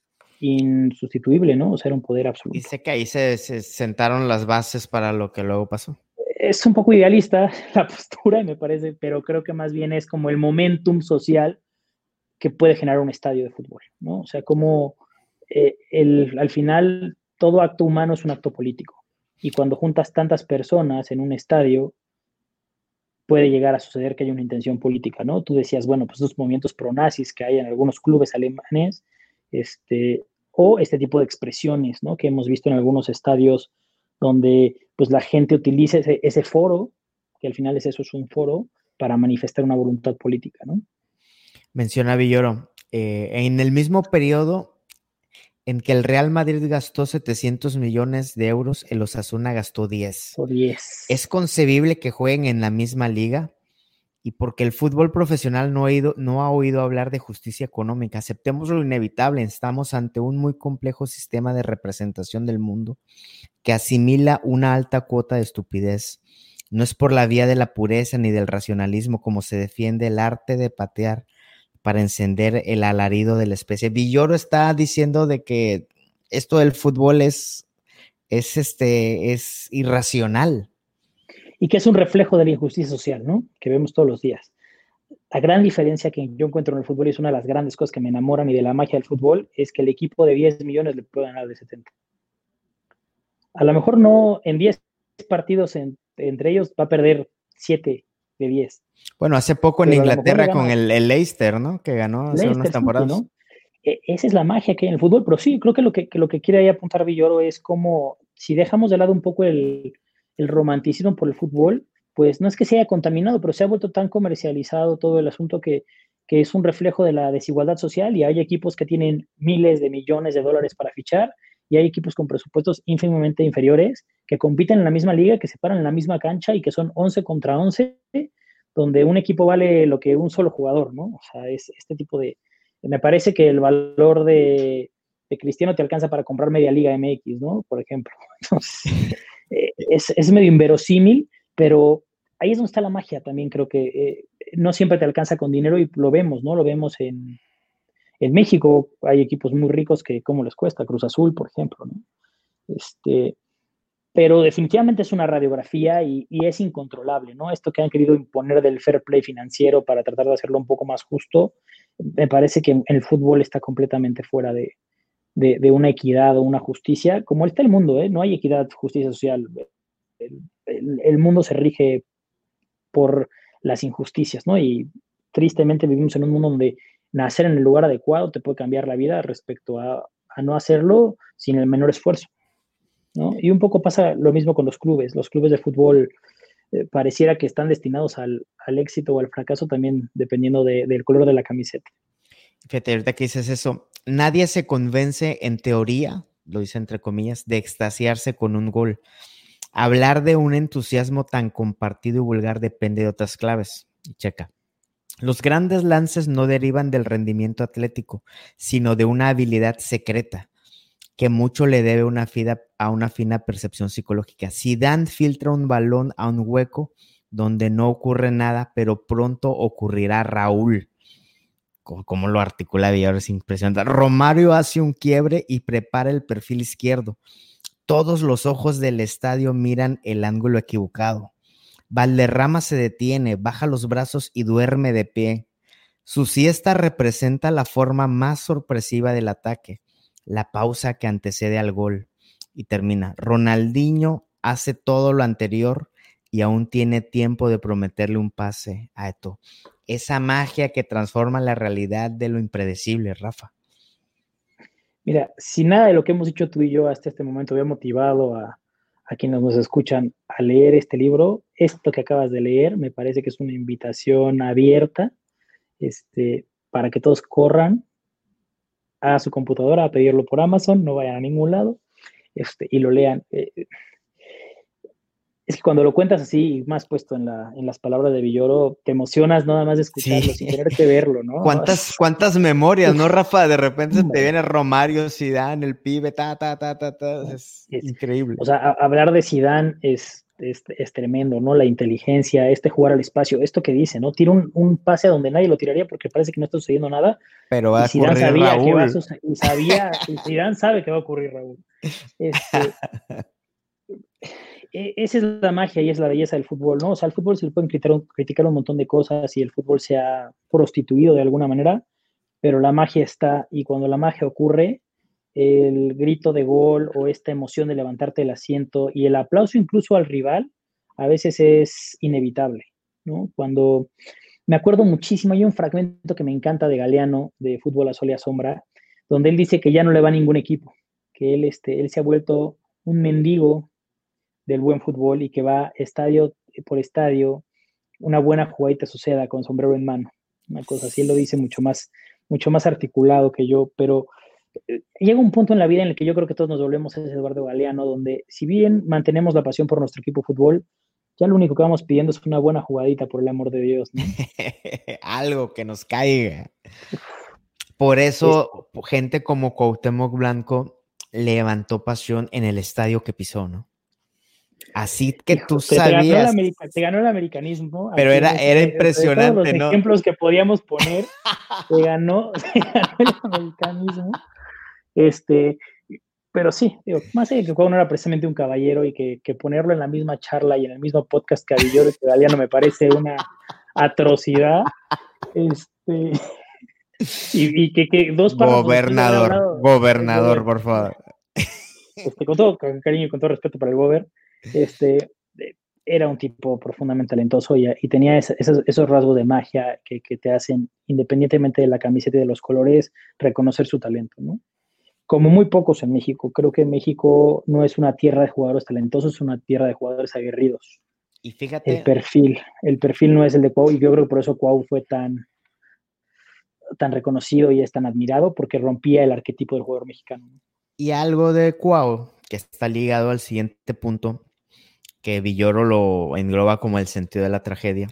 Speaker 3: insustituible, ¿no? O sea, era un poder absoluto.
Speaker 4: Dice que ahí se sentaron las bases para lo que luego pasó.
Speaker 3: Es un poco idealista la postura, me parece, pero creo que más bien es como el momentum social que puede generar un estadio de fútbol, ¿no? O sea, como al final todo acto humano es un acto político. Y cuando juntas tantas personas en un estadio, puede llegar a suceder que haya una intención política, ¿no? Tú decías, bueno, pues esos movimientos pronazis que hay en algunos clubes alemanes, o este tipo de expresiones, ¿no? Que hemos visto en algunos estadios donde pues la gente utiliza ese foro, que al final es eso, es un foro, para manifestar una voluntad política, ¿no?
Speaker 4: Menciona Villoro, en el mismo periodo en que el Real Madrid gastó 700 millones de euros, el Osasuna gastó 10.
Speaker 3: O 10.
Speaker 4: ¿Es concebible que jueguen en la misma liga? Y porque el fútbol profesional no ha oído hablar de justicia económica. Aceptemos lo inevitable, estamos ante un muy complejo sistema de representación del mundo que asimila una alta cuota de estupidez. No es por la vía de la pureza ni del racionalismo como se defiende el arte de patear para encender el alarido de la especie. Villoro está diciendo de que esto del fútbol es irracional.
Speaker 3: Y que es un reflejo de la injusticia social, ¿no? Que vemos todos los días. La gran diferencia que yo encuentro en el fútbol, y es una de las grandes cosas que me enamoran y de la magia del fútbol, es que el equipo de 10 millones le puede ganar de 70. A lo mejor no en 10 partidos entre ellos va a perder 7 de 10.
Speaker 4: Bueno, hace poco en Inglaterra con el Leicester, ¿no? Que ganó hace unas temporadas.
Speaker 3: City, ¿no? Esa es la magia que hay en el fútbol, pero sí, creo que lo que quiere ahí apuntar Villoro es como, si dejamos de lado un poco el romanticismo por el fútbol, pues no es que se haya contaminado, pero se ha vuelto tan comercializado todo el asunto que es un reflejo de la desigualdad social, y hay equipos que tienen miles de millones de dólares para fichar, y hay equipos con presupuestos ínfimamente inferiores que compiten en la misma liga, que se paran en la misma cancha y que son 11 contra 11, donde un equipo vale lo que un solo jugador, ¿no? O sea, es este tipo de... Me parece que el valor de Cristiano te alcanza para comprar media Liga MX, ¿no? Por ejemplo. Entonces, es medio inverosímil, pero ahí es donde está la magia también. Creo que no siempre te alcanza con dinero, y lo vemos, ¿no? Lo vemos en México. Hay equipos muy ricos que cómo les cuesta, Cruz Azul, por ejemplo, ¿no? Pero definitivamente es una radiografía y es incontrolable, ¿no? Esto que han querido imponer del fair play financiero para tratar de hacerlo un poco más justo, me parece que en el fútbol está completamente fuera de una equidad o una justicia, como está el mundo, ¿eh? No hay equidad, justicia social. El mundo se rige por las injusticias, ¿no? Y tristemente vivimos en un mundo donde nacer en el lugar adecuado te puede cambiar la vida respecto a no hacerlo sin el menor esfuerzo, ¿no? Y un poco pasa lo mismo con los clubes. Los clubes de fútbol pareciera que están destinados al éxito o al fracaso también dependiendo del color de la camiseta.
Speaker 4: Fíjate, ahorita que dices eso, nadie se convence en teoría, lo dice entre comillas, de extasiarse con un gol. Hablar de un entusiasmo tan compartido y vulgar depende de otras claves. Y checa. Los grandes lances no derivan del rendimiento atlético, sino de una habilidad secreta que mucho le debe a una fina percepción psicológica. Zidane filtra un balón a un hueco donde no ocurre nada, pero pronto ocurrirá Raúl. Como lo articula Villar, es impresionante. Romario hace un quiebre y prepara el perfil izquierdo. Todos los ojos del estadio miran el ángulo equivocado. Valderrama se detiene, baja los brazos y duerme de pie. Su siesta representa la forma más sorpresiva del ataque, la pausa que antecede al gol. Y termina. Ronaldinho hace todo lo anterior y aún tiene tiempo de prometerle un pase a Eto'o. Esa magia que transforma la realidad de lo impredecible, Rafa.
Speaker 3: Mira, si nada de lo que hemos dicho tú y yo hasta este momento había motivado a quienes nos escuchan a leer este libro, esto que acabas de leer me parece que es una invitación abierta para que todos corran a su computadora a pedirlo por Amazon, no vayan a ningún lado y lo lean. Es que cuando lo cuentas así, y más puesto en las palabras de Villoro, te emocionas nada más de escucharlo, sí, sin tener que verlo, ¿no?
Speaker 4: ¿Cuántas memorias, no, Rafa? De repente te viene Romario, Zidane, el pibe, es increíble.
Speaker 3: O sea, hablar de Zidane es tremendo, ¿no? La inteligencia, jugar al espacio, esto que dice, ¿no? Tira un pase a donde nadie lo tiraría porque parece que no está sucediendo nada.
Speaker 4: Pero va a
Speaker 3: Zidane
Speaker 4: ocurrir
Speaker 3: sabía
Speaker 4: Raúl.
Speaker 3: Que va a suceder, y Zidane sabe que va a ocurrir Raúl. esa es la magia y es la belleza del fútbol, ¿no? O sea, al fútbol se le pueden criticar un montón de cosas y el fútbol se ha prostituido de alguna manera, pero la magia está, y cuando la magia ocurre, el grito de gol o esta emoción de levantarte del asiento y el aplauso incluso al rival, a veces es inevitable, ¿no? Cuando me acuerdo muchísimo, hay un fragmento que me encanta de Galeano, de Fútbol a Sol y a Sombra, donde él dice que ya no le va a ningún equipo, que él se ha vuelto un mendigo del buen fútbol y que va estadio por estadio, una buena jugadita suceda con sombrero en mano, una cosa así. Él lo dice mucho más articulado que yo, pero llega un punto en la vida en el que yo creo que todos nos volvemos a ese Eduardo Galeano, donde si bien mantenemos la pasión por nuestro equipo de fútbol, ya lo único que vamos pidiendo es una buena jugadita, por el amor de Dios, ¿no?
Speaker 4: Algo que nos caiga. Por eso, gente como Cuauhtémoc Blanco levantó pasión en el estadio que pisó, ¿no? Así que
Speaker 3: Hijo,
Speaker 4: tú sabías.
Speaker 3: Te ganó el americanismo.
Speaker 4: Pero era impresionante,
Speaker 3: de todos los
Speaker 4: ¿no?
Speaker 3: ejemplos que podíamos poner, te ganó el americanismo. Pero sí, digo, más allá de que Cuau no era precisamente un caballero y que ponerlo en la misma charla y en el mismo podcast que Villoro y que Galeano me parece una atrocidad. Y que dos párrafos
Speaker 4: Gobernador, por favor.
Speaker 3: Con todo cariño y con todo respeto para el Gober, era un tipo profundamente talentoso y tenía esos rasgos de magia que te hacen, independientemente de la camiseta y de los colores, reconocer su talento, ¿no? Como muy pocos en México. Creo que México no es una tierra de jugadores talentosos, es una tierra de jugadores aguerridos.
Speaker 4: Y fíjate,
Speaker 3: el perfil no es el de Cuau, y yo creo que por eso Cuau fue tan reconocido y es tan admirado, porque rompía el arquetipo del jugador mexicano.
Speaker 4: Y algo de Cuau, que está ligado al siguiente punto, que Villoro lo engloba como el sentido de la tragedia.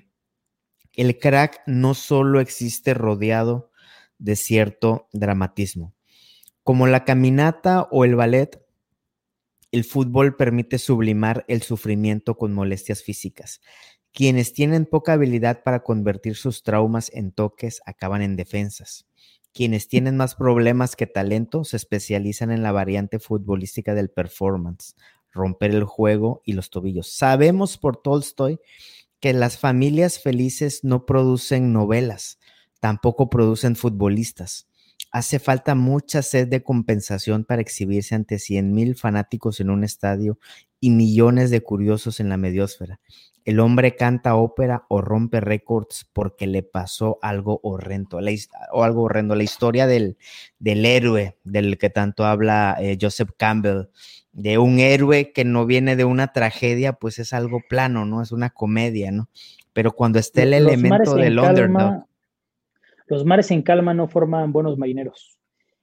Speaker 4: El crack no solo existe rodeado de cierto dramatismo. Como la caminata o el ballet, el fútbol permite sublimar el sufrimiento con molestias físicas. Quienes tienen poca habilidad para convertir sus traumas en toques acaban en defensas. Quienes tienen más problemas que talento se especializan en la variante futbolística del performance, romper el juego y los tobillos. Sabemos por Tolstoy que las familias felices no producen novelas, tampoco producen futbolistas. Hace falta mucha sed de compensación para exhibirse ante 100,000 fanáticos en un estadio y millones de curiosos en la mediósfera. El hombre canta ópera o rompe récords porque le pasó algo horrendo. La historia del héroe del que tanto habla Joseph Campbell, de un héroe que no viene de una tragedia, pues es algo plano, ¿no? Es una comedia, ¿no? Pero cuando está el elemento del underdog.
Speaker 3: Los mares en calma no forman buenos marineros.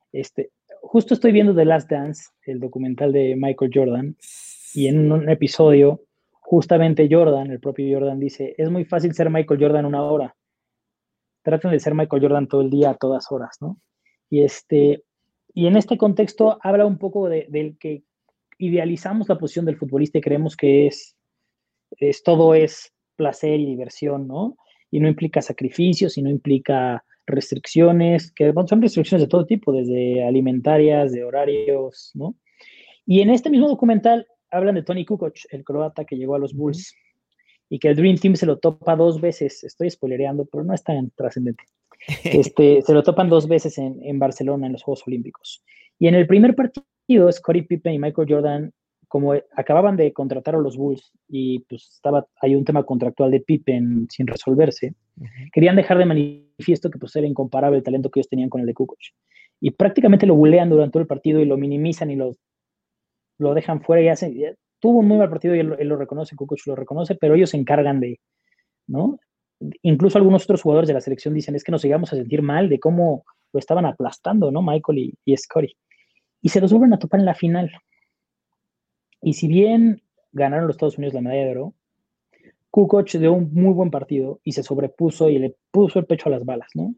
Speaker 3: Justo estoy viendo The Last Dance, el documental de Michael Jordan, y en un episodio, justamente Jordan, el propio Jordan, dice, es muy fácil ser Michael Jordan una hora. Traten de ser Michael Jordan todo el día, a todas horas, ¿no? Y en este contexto habla un poco del que idealizamos la posición del futbolista y creemos que todo es placer y diversión, ¿no? Y no implica sacrificios y no implica restricciones, que son restricciones de todo tipo, desde alimentarias, de horarios, ¿no? Y en este mismo documental hablan de Toni Kukoc, el croata que llegó a los Bulls, y que el Dream Team se lo topa 2 veces, estoy spoilereando, pero no es tan trascendente. Se lo topan 2 veces en Barcelona en los Juegos Olímpicos. Y en el primer partido, Scottie Pippen y Michael Jordan, como acababan de contratar a los Bulls y pues hay un tema contractual de Pippen sin resolverse, querían dejar de manifiesto que pues era incomparable el talento que ellos tenían con el de Kukoc. Y prácticamente lo bulean durante todo el partido y lo minimizan y lo dejan fuera y hacen... Tuvo un muy mal partido y él lo reconoce, Kukoc lo reconoce, pero ellos se encargan de, ¿no? Incluso algunos otros jugadores de la selección dicen, es que nos llegamos a sentir mal de cómo lo estaban aplastando, ¿no? Michael y Scottie. Y se los vuelven a topar en la final. Y si bien ganaron los Estados Unidos la medalla de oro, Kukoc dio un muy buen partido y se sobrepuso y le puso el pecho a las balas, ¿no?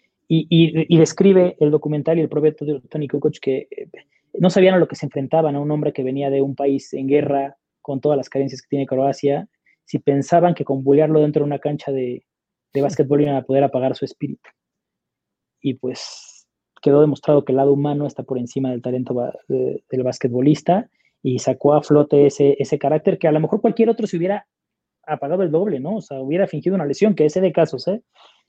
Speaker 3: Y describe el documental y el propio Toni Kukoc que no sabían a lo que se enfrentaban, a un hombre que venía de un país en guerra con todas las carencias que tiene Croacia, si pensaban que con bulearlo dentro de una cancha de básquetbol iban a poder apagar su espíritu. Y pues quedó demostrado que el lado humano está por encima del talento del basquetbolista y sacó a flote ese carácter que a lo mejor cualquier otro se hubiera apagado el doble, ¿no? O sea, hubiera fingido una lesión, que ese de casos, ¿eh?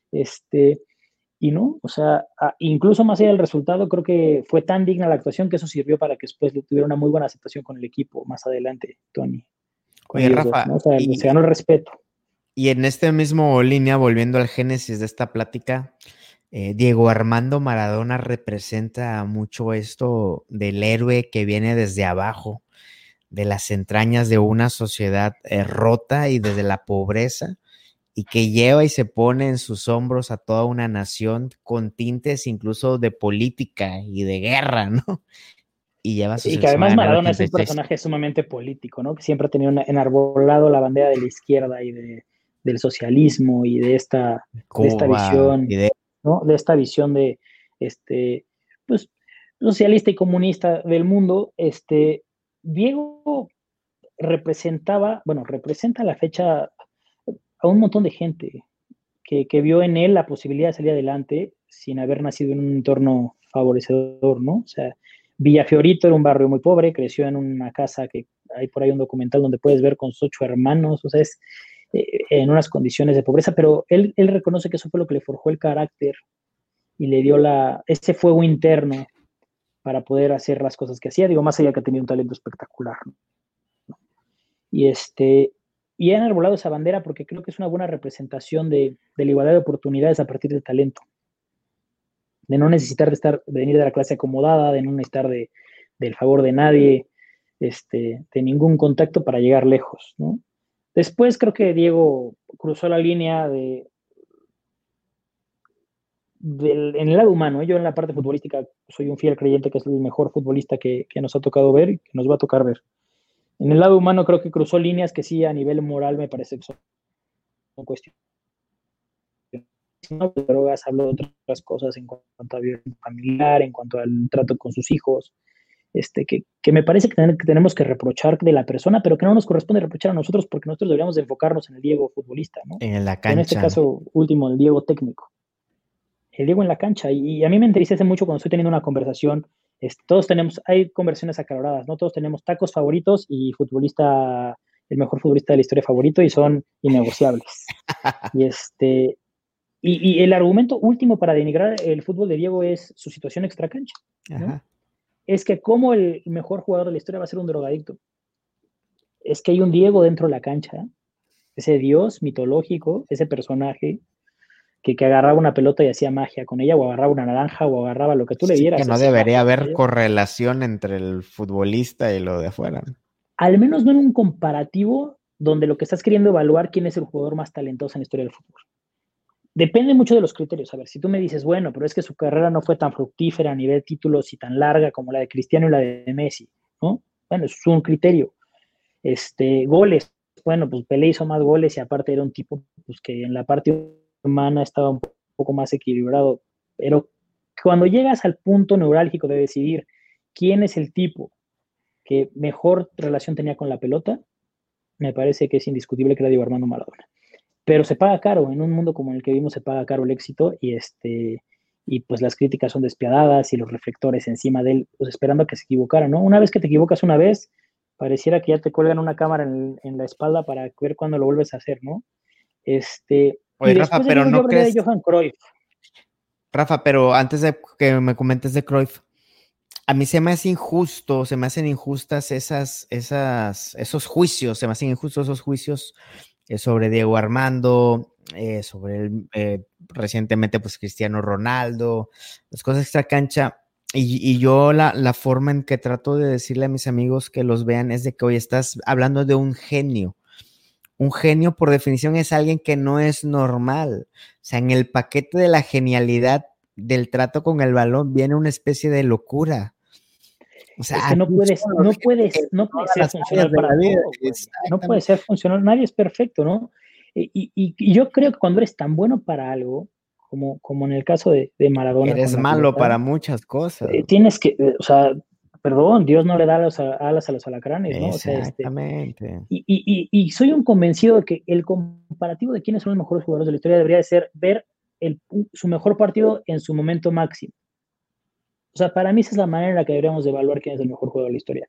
Speaker 3: Y no, o sea, incluso más allá del resultado, creo que fue tan digna la actuación que eso sirvió para que después tuviera una muy buena aceptación con el equipo más adelante, Tony, con
Speaker 4: Oye,
Speaker 3: ellos dos,
Speaker 4: Rafa,
Speaker 3: ¿no? O sea, se ganó el respeto.
Speaker 4: y en este mismo línea, volviendo al génesis de esta plática, Diego Armando Maradona representa mucho esto del héroe que viene desde abajo, de las entrañas de una sociedad rota y desde la pobreza, y que lleva y se pone en sus hombros a toda una nación con tintes incluso de política y de guerra, ¿no? Y lleva su
Speaker 3: Y que
Speaker 4: selección a
Speaker 3: además
Speaker 4: ganar
Speaker 3: Maradona es un
Speaker 4: 86.
Speaker 3: personaje sumamente político, ¿no? Que siempre ha tenido enarbolado la bandera de la izquierda y del socialismo y de esta
Speaker 4: Cuba,
Speaker 3: visión,
Speaker 4: Fidel.
Speaker 3: ¿no? De esta visión de, pues, socialista y comunista del mundo. Diego representa a la fecha a un montón de gente que vio en él la posibilidad de salir adelante sin haber nacido en un entorno favorecedor, ¿no? O sea, Villafiorito era un barrio muy pobre, creció en una casa que hay por ahí un documental donde puedes ver con sus 8 hermanos, o sea, es en unas condiciones de pobreza, pero él reconoce que eso fue lo que le forjó el carácter y le dio ese fuego interno para poder hacer las cosas que hacía, digo, más allá que tenía un talento espectacular, ¿no? Y y he enarbolado esa bandera porque creo que es una buena representación de la igualdad de oportunidades a partir del talento, de no necesitar de venir de la clase acomodada, de no necesitar del favor de nadie, de ningún contacto para llegar lejos, ¿no? Después creo que Diego cruzó la línea en el lado humano, ¿eh? Yo en la parte futbolística soy un fiel creyente que es el mejor futbolista que nos ha tocado ver y que nos va a tocar ver. En el lado humano creo que cruzó líneas que sí a nivel moral me parece que son cuestiones, ¿no? De drogas, habló de otras cosas en cuanto a violencia familiar, en cuanto al trato con sus hijos, que me parece que tenemos que reprochar de la persona, pero que no nos corresponde reprochar a nosotros porque nosotros deberíamos de enfocarnos en el Diego futbolista, ¿no?
Speaker 4: En la
Speaker 3: O en este
Speaker 4: cancha.
Speaker 3: caso último, el Diego técnico. El Diego en la cancha. Y a mí me entristece mucho cuando estoy teniendo una conversación. Hay conversaciones acaloradas, ¿no? Todos tenemos tacos favoritos y el mejor futbolista de la historia favorito, y son innegociables. Y el argumento último para denigrar el fútbol de Diego es su situación extracancha, ¿no?
Speaker 4: Ajá.
Speaker 3: Es que como el mejor jugador de la historia va a ser un drogadicto. Es que hay un Diego dentro de la cancha, ese dios mitológico, ese personaje que agarraba una pelota y hacía magia con ella, o agarraba una naranja, o agarraba lo que tú le
Speaker 4: Sí,
Speaker 3: dieras.
Speaker 4: que no debería haber correlación entre el futbolista y lo de afuera.
Speaker 3: Al menos no en un comparativo donde lo que estás queriendo evaluar quién es el jugador más talentoso en la historia del fútbol. Depende mucho de los criterios. A ver, si tú me dices, bueno, pero es que su carrera no fue tan fructífera a nivel títulos y tan larga como la de Cristiano y la de Messi, ¿no? Bueno, eso es un criterio. Goles, bueno, pues Pelé hizo más goles y aparte era un tipo pues, que en la parte humana estaba un poco más equilibrado. Pero cuando llegas al punto neurálgico de decidir quién es el tipo que mejor relación tenía con la pelota, me parece que es indiscutible que era Diego Armando Maradona. Pero se paga caro, en un mundo como el que vivimos se paga caro el éxito y pues las críticas son despiadadas y los reflectores encima de él, pues esperando a que se equivocara, ¿no? Una vez que te equivocas una vez, pareciera que ya te cuelgan una cámara en la espalda para ver cuándo lo vuelves a hacer, ¿no?
Speaker 4: Oye,
Speaker 3: y
Speaker 4: Rafa,
Speaker 3: después de
Speaker 4: pero
Speaker 3: Diego, yo
Speaker 4: ¿no
Speaker 3: hablaría
Speaker 4: crees?
Speaker 3: de Johan Cruyff.
Speaker 4: Rafa, pero antes de que me comentes de Cruyff, a mí se me hace injusto, se me hacen injustas esos juicios, se me hacen injustos esos juicios sobre Diego Armando, sobre recientemente pues Cristiano Ronaldo, las cosas extra cancha. Y yo la forma en que trato de decirle a mis amigos que los vean es de que hoy estás hablando de un genio. Un genio, por definición, es alguien que no es normal. O sea, en el paquete de la genialidad del trato con el balón viene una especie de locura. O sea,
Speaker 3: es que no puede ser funcional para todo, güey. No puede ser funcional, nadie es perfecto, ¿no? Y yo creo que cuando eres tan bueno para algo, como en el caso de Maradona.
Speaker 4: Eres malo pelota, para muchas cosas.
Speaker 3: Tienes que, o sea, perdón, Dios no le da alas a los alacranes, ¿no?
Speaker 4: Exactamente.
Speaker 3: O sea, y soy un convencido de que el comparativo de quiénes son los mejores jugadores de la historia debería de ser ver su mejor partido en su momento máximo. O sea, para mí esa es la manera en la que deberíamos de evaluar quién es el mejor jugador de la historia.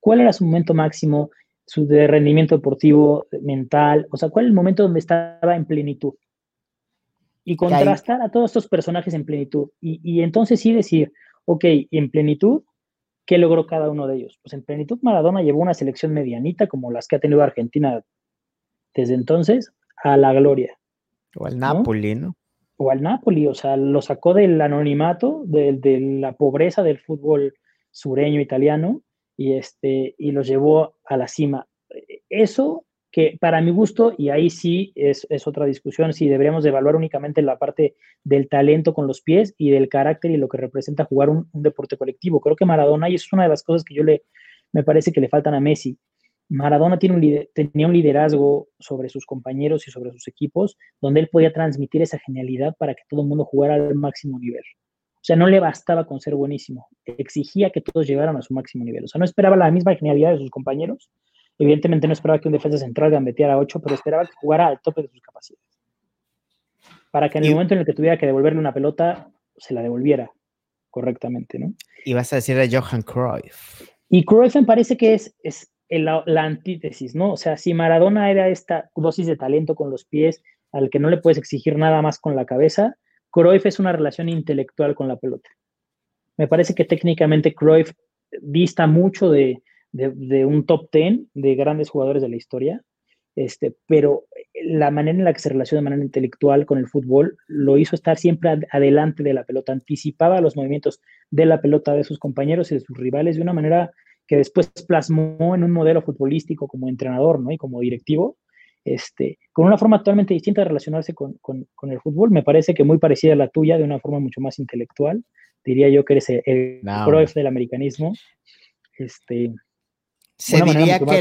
Speaker 3: ¿Cuál era su momento máximo, su de rendimiento deportivo, mental? O sea, ¿cuál es el momento donde estaba en plenitud? Y contrastar a todos estos personajes en plenitud. Y entonces sí decir, ok, en plenitud, ¿qué logró cada uno de ellos? Pues en plenitud Maradona llevó una selección medianita como las que ha tenido Argentina desde entonces a la gloria,
Speaker 4: O el
Speaker 3: ¿no?
Speaker 4: Napoli, ¿no?
Speaker 3: O al Napoli, o sea, lo sacó del anonimato, de la pobreza del fútbol sureño italiano y los llevó a la cima. Eso que para mi gusto, y ahí sí es otra discusión, si deberíamos de evaluar únicamente la parte del talento con los pies y del carácter y lo que representa jugar un deporte colectivo. Creo que Maradona, y eso es una de las cosas que me parece que le faltan a Messi, Maradona tenía un liderazgo sobre sus compañeros y sobre sus equipos, donde él podía transmitir esa genialidad para que todo el mundo jugara al máximo nivel. O sea, no le bastaba con ser buenísimo, exigía que todos llegaran a su máximo nivel. O sea, no esperaba la misma genialidad de sus compañeros. Evidentemente no esperaba que un defensa central gambeteara 8, pero esperaba que jugara al tope de sus capacidades. Para que en el momento en el que tuviera que devolverle una pelota, se la devolviera correctamente, ¿no?
Speaker 4: Y vas a decir de Johan Cruyff.
Speaker 3: Y Cruyff me parece que es la antítesis, ¿no? O sea, si Maradona era esta dosis de talento con los pies, al que no le puedes exigir nada más con la cabeza, Cruyff es una relación intelectual con la pelota. Me parece que técnicamente Cruyff dista mucho de un top 10 de grandes jugadores de la historia, pero la manera en la que se relaciona de manera intelectual con el fútbol lo hizo estar siempre adelante de la pelota, anticipaba los movimientos de la pelota de sus compañeros y de sus rivales de una manera que después plasmó en un modelo futbolístico como entrenador, ¿no? Y como directivo, con una forma totalmente distinta de relacionarse con el fútbol, me parece que muy parecida a la tuya, de una forma mucho más intelectual. Diría yo que eres el Cruyff del americanismo.
Speaker 4: Se diría que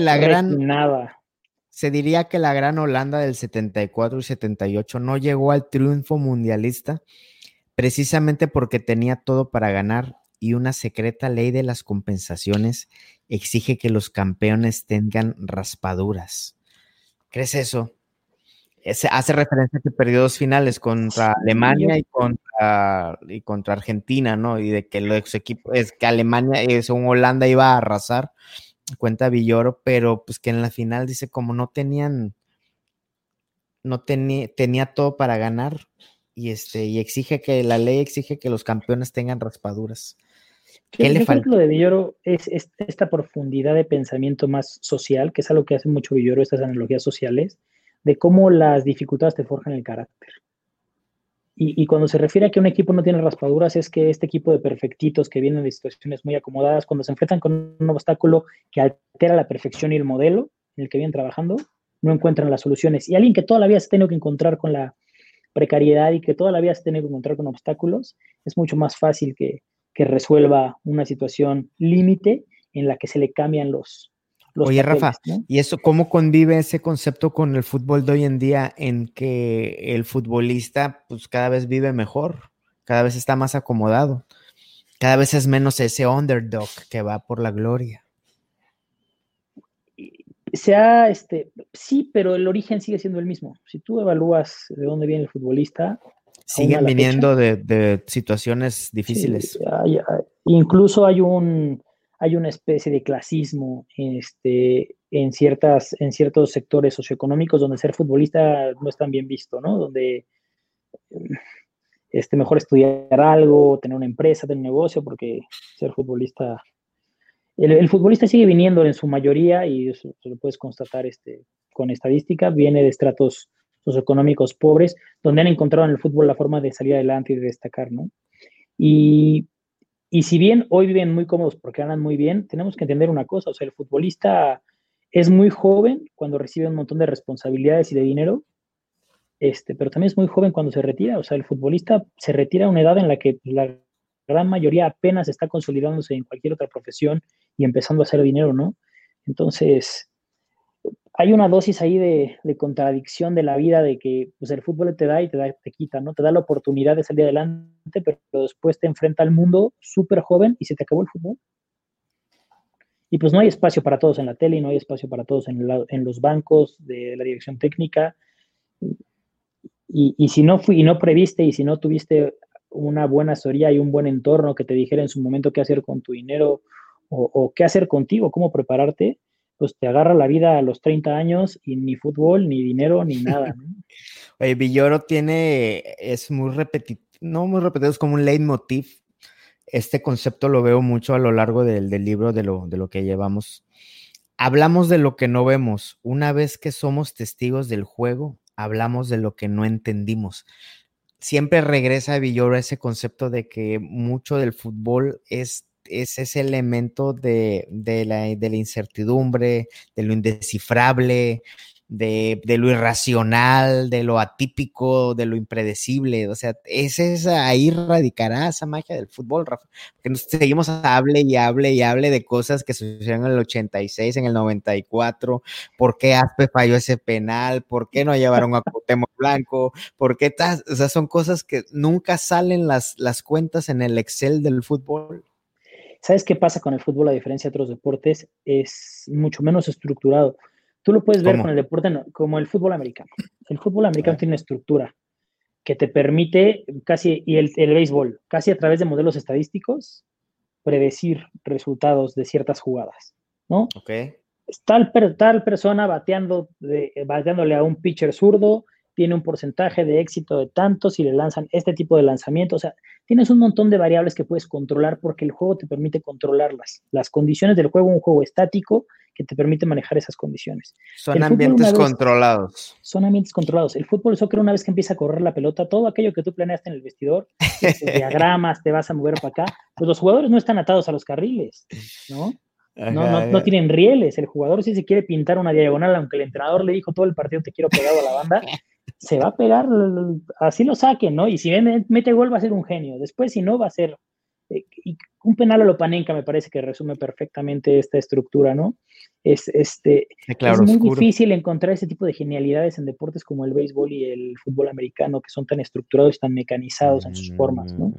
Speaker 4: la gran Holanda del 74 y 78 no llegó al triunfo mundialista precisamente porque tenía todo para ganar y una secreta ley de las compensaciones exige que los campeones tengan raspaduras. ¿Crees eso? Hace referencia a que perdió 2 finales contra Alemania y contra Argentina, ¿no? Y de que los equipos, es que Alemania, Holanda iba a arrasar, cuenta Villoro, pero pues que en la final dice como tenía todo para ganar y la ley exige que los campeones tengan raspaduras.
Speaker 3: ¿Qué le falta? Creo que lo de Villoro es esta profundidad de pensamiento más social, que es algo que hace mucho Villoro, estas analogías sociales, de cómo las dificultades te forjan el carácter. Y cuando se refiere a que un equipo no tiene raspaduras, es que este equipo de perfectitos que vienen de situaciones muy acomodadas, cuando se enfrentan con un obstáculo que altera la perfección y el modelo en el que vienen trabajando, no encuentran las soluciones. Y alguien que toda la vida se ha tenido que encontrar con la precariedad y que toda la vida se ha tenido que encontrar con obstáculos, es mucho más fácil que resuelva una situación límite en la que se le cambian los
Speaker 4: Oye,
Speaker 3: papeles,
Speaker 4: Rafa,
Speaker 3: ¿no?
Speaker 4: ¿Y eso cómo convive ese concepto con el fútbol de hoy en día en que el futbolista pues cada vez vive mejor, cada vez está más acomodado, cada vez es menos ese underdog que va por la gloria?
Speaker 3: Sí, pero el origen sigue siendo el mismo. Si tú evalúas de dónde viene el futbolista,
Speaker 4: siguen viniendo de situaciones difíciles.
Speaker 3: Sí, incluso hay una especie de clasismo en ciertos sectores socioeconómicos donde ser futbolista no es tan bien visto, ¿no? Donde mejor estudiar algo, tener una empresa, tener un negocio, porque ser futbolista... El futbolista sigue viniendo en su mayoría, y eso lo puedes constatar con estadística, viene de estratos socioeconómicos pobres, donde han encontrado en el fútbol la forma de salir adelante y de destacar, ¿no? Y si bien hoy viven muy cómodos porque ganan muy bien, tenemos que entender una cosa, o sea, el futbolista es muy joven cuando recibe un montón de responsabilidades y de dinero, pero también es muy joven cuando se retira, o sea, el futbolista se retira a una edad en la que la gran mayoría apenas está consolidándose en cualquier otra profesión y empezando a hacer dinero, ¿no? Entonces, hay una dosis ahí de contradicción de la vida, de que pues, el fútbol te da y te quita, ¿no? Te da la oportunidad de salir adelante, pero después te enfrenta al mundo súper joven y se te acabó el fútbol. Y pues no hay espacio para todos en la tele, y no hay espacio para todos en los bancos de la dirección técnica. Y si no previste y si no tuviste una buena asesoría y un buen entorno que te dijera en su momento qué hacer con tu dinero o qué hacer contigo, cómo prepararte, pues te agarra la vida a los 30 años y ni fútbol, ni dinero, ni nada, ¿no?
Speaker 4: Oye, Villoro es muy repetitivo, no muy repetido, es como un leitmotiv. Este concepto lo veo mucho a lo largo del libro de lo que llevamos. Hablamos de lo que no vemos. Una vez que somos testigos del juego, hablamos de lo que no entendimos. Siempre regresa a Villoro ese concepto de que mucho del fútbol es ese elemento de la incertidumbre, de lo indescifrable, de lo irracional, de lo atípico, de lo impredecible. O sea, ahí radicará esa magia del fútbol, Rafa. Porque nos seguimos hable y hable de cosas que sucedieron en el 86, en el 94. ¿Por qué Aspe falló ese penal? ¿Por qué no llevaron a Cuauhtémoc Blanco? ¿Por qué? O sea, son cosas que nunca salen las cuentas en el Excel del fútbol.
Speaker 3: ¿Sabes qué pasa con el fútbol a diferencia de otros deportes? Es mucho menos estructurado. Tú lo puedes ver con el deporte como el fútbol americano. El fútbol americano tiene una estructura que te permite casi, y el béisbol, casi a través de modelos estadísticos, predecir resultados de ciertas jugadas, ¿no?
Speaker 4: Ok.
Speaker 3: Tal persona bateándole a un pitcher zurdo, tiene un porcentaje de éxito de tanto si le lanzan este tipo de lanzamiento. O sea, tienes un montón de variables que puedes controlar porque el juego te permite controlarlas. Las condiciones del juego, un juego estático que te permite manejar esas condiciones.
Speaker 4: Son ambientes controlados.
Speaker 3: Son ambientes controlados. El fútbol, el soccer, una vez que empieza a correr la pelota, todo aquello que tú planeaste en el vestidor, tus diagramas, te vas a mover para acá, pues los jugadores no están atados a los carriles, ¿no? No tienen rieles. El jugador, si se quiere pintar una diagonal, aunque el entrenador le dijo todo el partido te quiero pegado a la banda, se va a pegar, así lo saquen, ¿no? Y si mete gol va a ser un genio. Después, si no, va a ser y un penal a lo Panenka me parece que resume perfectamente esta estructura, ¿no? Es muy difícil encontrar ese tipo de genialidades en deportes como el béisbol y el fútbol americano, que son tan estructurados y tan mecanizados en sus formas, ¿no?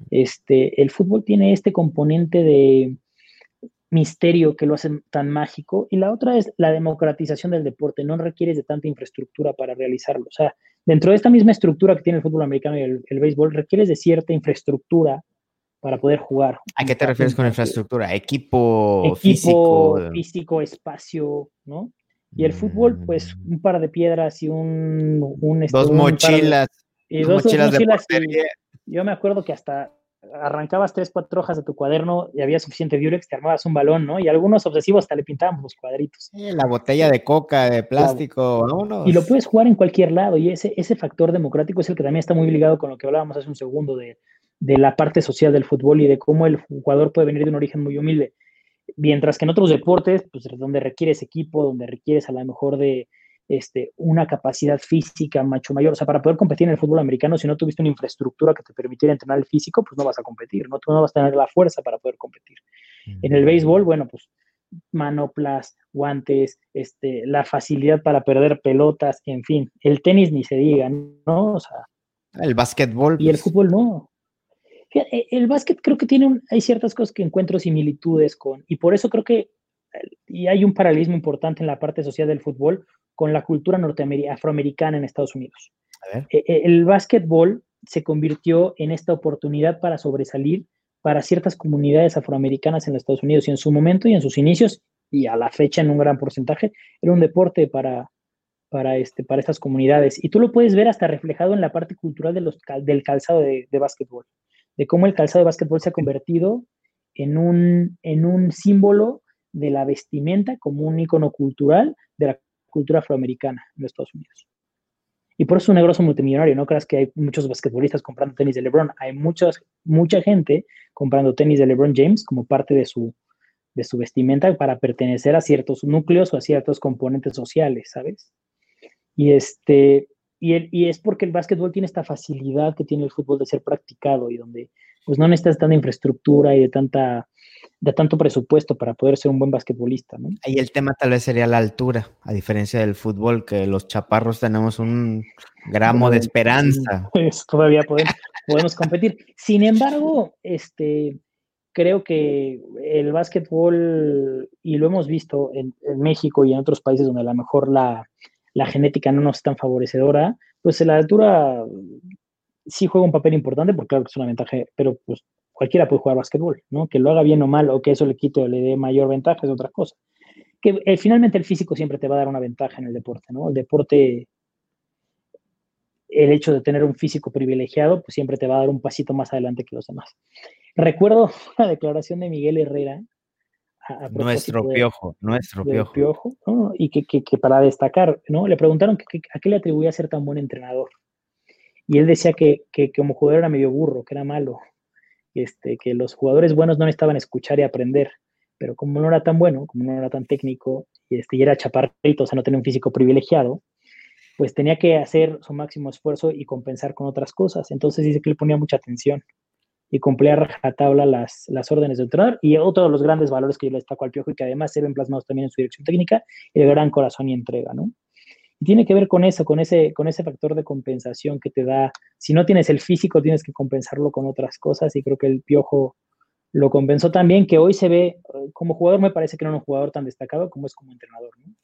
Speaker 3: El fútbol tiene este componente de misterio que lo hace tan mágico, y la otra es la democratización del deporte. No requieres de tanta infraestructura para realizarlo. O sea, dentro de esta misma estructura que tiene el fútbol americano y el béisbol, requieres de cierta infraestructura para poder jugar.
Speaker 4: ¿A qué te refieres con infraestructura? Equipo físico,
Speaker 3: espacio, ¿no? Y el fútbol, pues, un par de piedras y
Speaker 4: dos mochilas.
Speaker 3: Dos mochilas de portería. Yo me acuerdo que hasta arrancabas 3-4 hojas de tu cuaderno y había suficiente Durex, te armabas un balón, ¿no? Y algunos obsesivos hasta le pintábamos los cuadritos.
Speaker 4: La botella de coca, de plástico, vámonos.
Speaker 3: Y lo puedes jugar en cualquier lado, y ese factor democrático es el que también está muy ligado con lo que hablábamos hace un segundo de la parte social del fútbol y de cómo el jugador puede venir de un origen muy humilde. Mientras que en otros deportes, pues donde requieres equipo, donde requieres a lo mejor de una capacidad física mucho mayor. O sea, para poder competir en el fútbol americano, si no tuviste una infraestructura que te permitiera entrenar el físico, pues no vas a competir, ¿no? Tú no vas a tener la fuerza para poder competir. En el béisbol, bueno, pues manoplas, guantes, la facilidad para perder pelotas, en fin. El tenis ni se diga, ¿no? O sea,
Speaker 4: el básquetbol.
Speaker 3: Y el fútbol no. El básquet creo que hay ciertas cosas que encuentro similitudes con, y por eso creo que y hay un paralelismo importante en la parte social del fútbol con la cultura afroamericana en Estados Unidos. El básquetbol se convirtió en esta oportunidad para sobresalir para ciertas comunidades afroamericanas en los Estados Unidos, y en su momento y en sus inicios, y a la fecha en un gran porcentaje, era un deporte para estas comunidades. Y tú lo puedes ver hasta reflejado en la parte cultural del calzado de básquetbol, de cómo el calzado de básquetbol se ha convertido en un símbolo de la vestimenta, como un ícono cultural de la cultura afroamericana en los Estados Unidos. Y por eso es un negocio multimillonario. No creas que hay muchos basquetbolistas comprando tenis de LeBron. Hay mucha gente comprando tenis de LeBron James como parte de su vestimenta para pertenecer a ciertos núcleos o a ciertos componentes sociales, ¿sabes? Y es porque el básquetbol tiene esta facilidad que tiene el fútbol de ser practicado, y donde pues no necesitas tanta infraestructura y de tanto presupuesto para poder ser un buen basquetbolista, ¿no?
Speaker 4: Ahí el tema tal vez sería la altura, a diferencia del fútbol, que los chaparros tenemos un gramo de esperanza.
Speaker 3: Pues todavía podemos competir. Sin embargo, creo que el básquetbol, y lo hemos visto en México y en otros países donde a lo mejor la genética no nos es tan favorecedora, pues la altura sí juega un papel importante, porque claro que es una ventaja, pero pues cualquiera puede jugar básquetbol, ¿no? Que lo haga bien o mal, o que eso le quite o le dé mayor ventaja es otra cosa. Que finalmente el físico siempre te va a dar una ventaja en el deporte, ¿no? El deporte, el hecho de tener un físico privilegiado, pues siempre te va a dar un pasito más adelante que los demás. Recuerdo la declaración de Miguel Herrera a
Speaker 4: Nuestro
Speaker 3: propósito
Speaker 4: Piojo.
Speaker 3: del Piojo, ¿no? Y que para destacar, ¿no? Le preguntaron a qué le atribuía ser tan buen entrenador. Y él decía que como jugador era medio burro, que era malo, que los jugadores buenos no necesitaban escuchar y aprender, pero como no era tan bueno, como no era tan técnico, y era chaparrito, o sea, no tenía un físico privilegiado, pues tenía que hacer su máximo esfuerzo y compensar con otras cosas. Entonces dice que le ponía mucha atención y cumplía a rajatabla las órdenes de entrenador. Y otro de los grandes valores que yo le destaco al Piojo y que además se ven plasmados también en su dirección técnica, el gran corazón y entrega, ¿no? Y tiene que ver con eso, con ese factor de compensación que te da. Si no tienes el físico, tienes que compensarlo con otras cosas, y creo que el Piojo lo compensó también, que hoy se ve, como jugador me parece que no es un jugador tan destacado como es como entrenador, ¿no?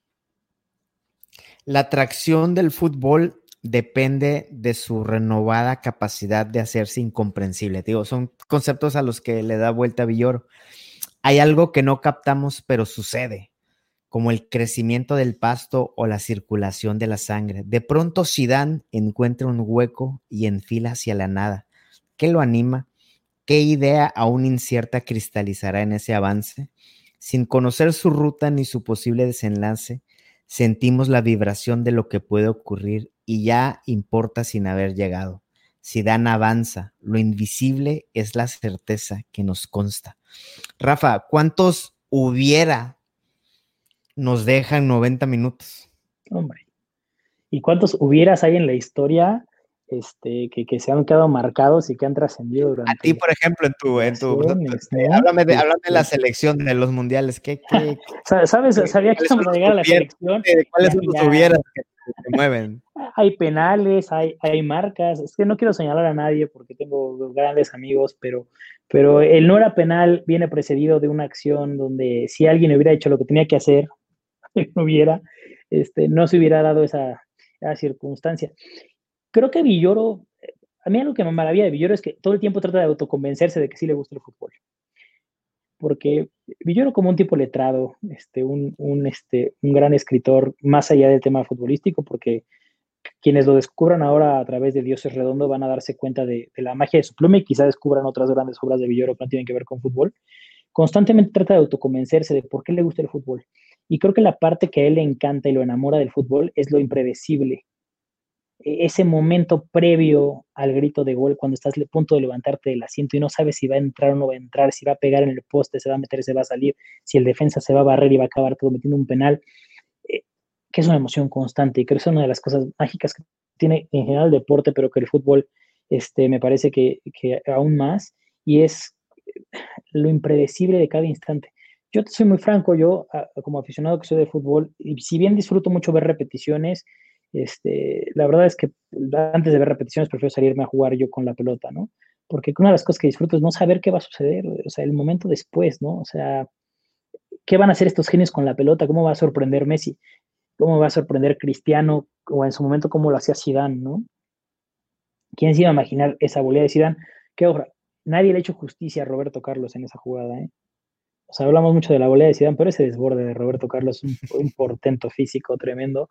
Speaker 4: La atracción del fútbol depende de su renovada capacidad de hacerse incomprensible. Digo, son conceptos a los que le da vuelta Villoro. Hay algo que no captamos, pero sucede, como el crecimiento del pasto o la circulación de la sangre. De pronto Zidane encuentra un hueco y enfila hacia la nada. ¿Qué lo anima? ¿Qué idea aún incierta cristalizará en ese avance? Sin conocer su ruta ni su posible desenlace, sentimos la vibración de lo que puede ocurrir y ya importa sin haber llegado. Zidane avanza, lo invisible es la certeza que nos consta. Rafa, ¿cuántos hubiera nos dejan 90 minutos?
Speaker 3: Hombre, ¿y cuántos hubieras hay en la historia que se han quedado marcados y que han trascendido durante...
Speaker 4: A ti, por ejemplo,
Speaker 3: ¿no?
Speaker 4: háblame de la selección de los mundiales.
Speaker 3: Sabía que íbamos a llegar a la selección.
Speaker 4: ¿Cuáles son los hubieras que te mueven?
Speaker 3: Hay penales, hay marcas. Es que no quiero señalar a nadie porque tengo grandes amigos, pero el no era penal viene precedido de una acción donde si alguien hubiera hecho lo que tenía que hacer, no se hubiera dado esa circunstancia. Creo que Villoro, a mí algo que me maravilla de Villoro es que todo el tiempo trata de autoconvencerse de que sí le gusta el fútbol. Porque Villoro, como un tipo letrado, un gran escritor, más allá del tema futbolístico, porque quienes lo descubran ahora a través de Dios es Redondo van a darse cuenta de la magia de su pluma y quizá descubran otras grandes obras de Villoro que no tienen que ver con fútbol. Constantemente trata de autoconvencerse de por qué le gusta el fútbol. Y creo que la parte que a él le encanta y lo enamora del fútbol es lo impredecible. Ese momento previo al grito de gol, cuando estás a punto de levantarte del asiento y no sabes si va a entrar o no va a entrar, si va a pegar en el poste, se va a meter, se va a salir, si el defensa se va a barrer y va a acabar todo metiendo un penal, que es una emoción constante, y creo que es una de las cosas mágicas que tiene en general el deporte, pero que el fútbol me parece que aún más, y es lo impredecible de cada instante. Yo te soy muy franco, yo como aficionado que soy de fútbol, y si bien disfruto mucho ver repeticiones, la verdad es que antes de ver repeticiones prefiero salirme a jugar yo con la pelota, ¿no? Porque una de las cosas que disfruto es no saber qué va a suceder, o sea, el momento después, ¿no? O sea, ¿qué van a hacer estos genios con la pelota? ¿Cómo va a sorprender Messi? ¿Cómo va a sorprender Cristiano? O en su momento, ¿cómo lo hacía Zidane, no? ¿Quién se iba a imaginar esa volea de Zidane? Que, ojo, nadie le ha hecho justicia a Roberto Carlos en esa jugada, ¿eh? O sea, hablamos mucho de la volea de Zidane, pero ese desborde de Roberto Carlos es un portento físico tremendo.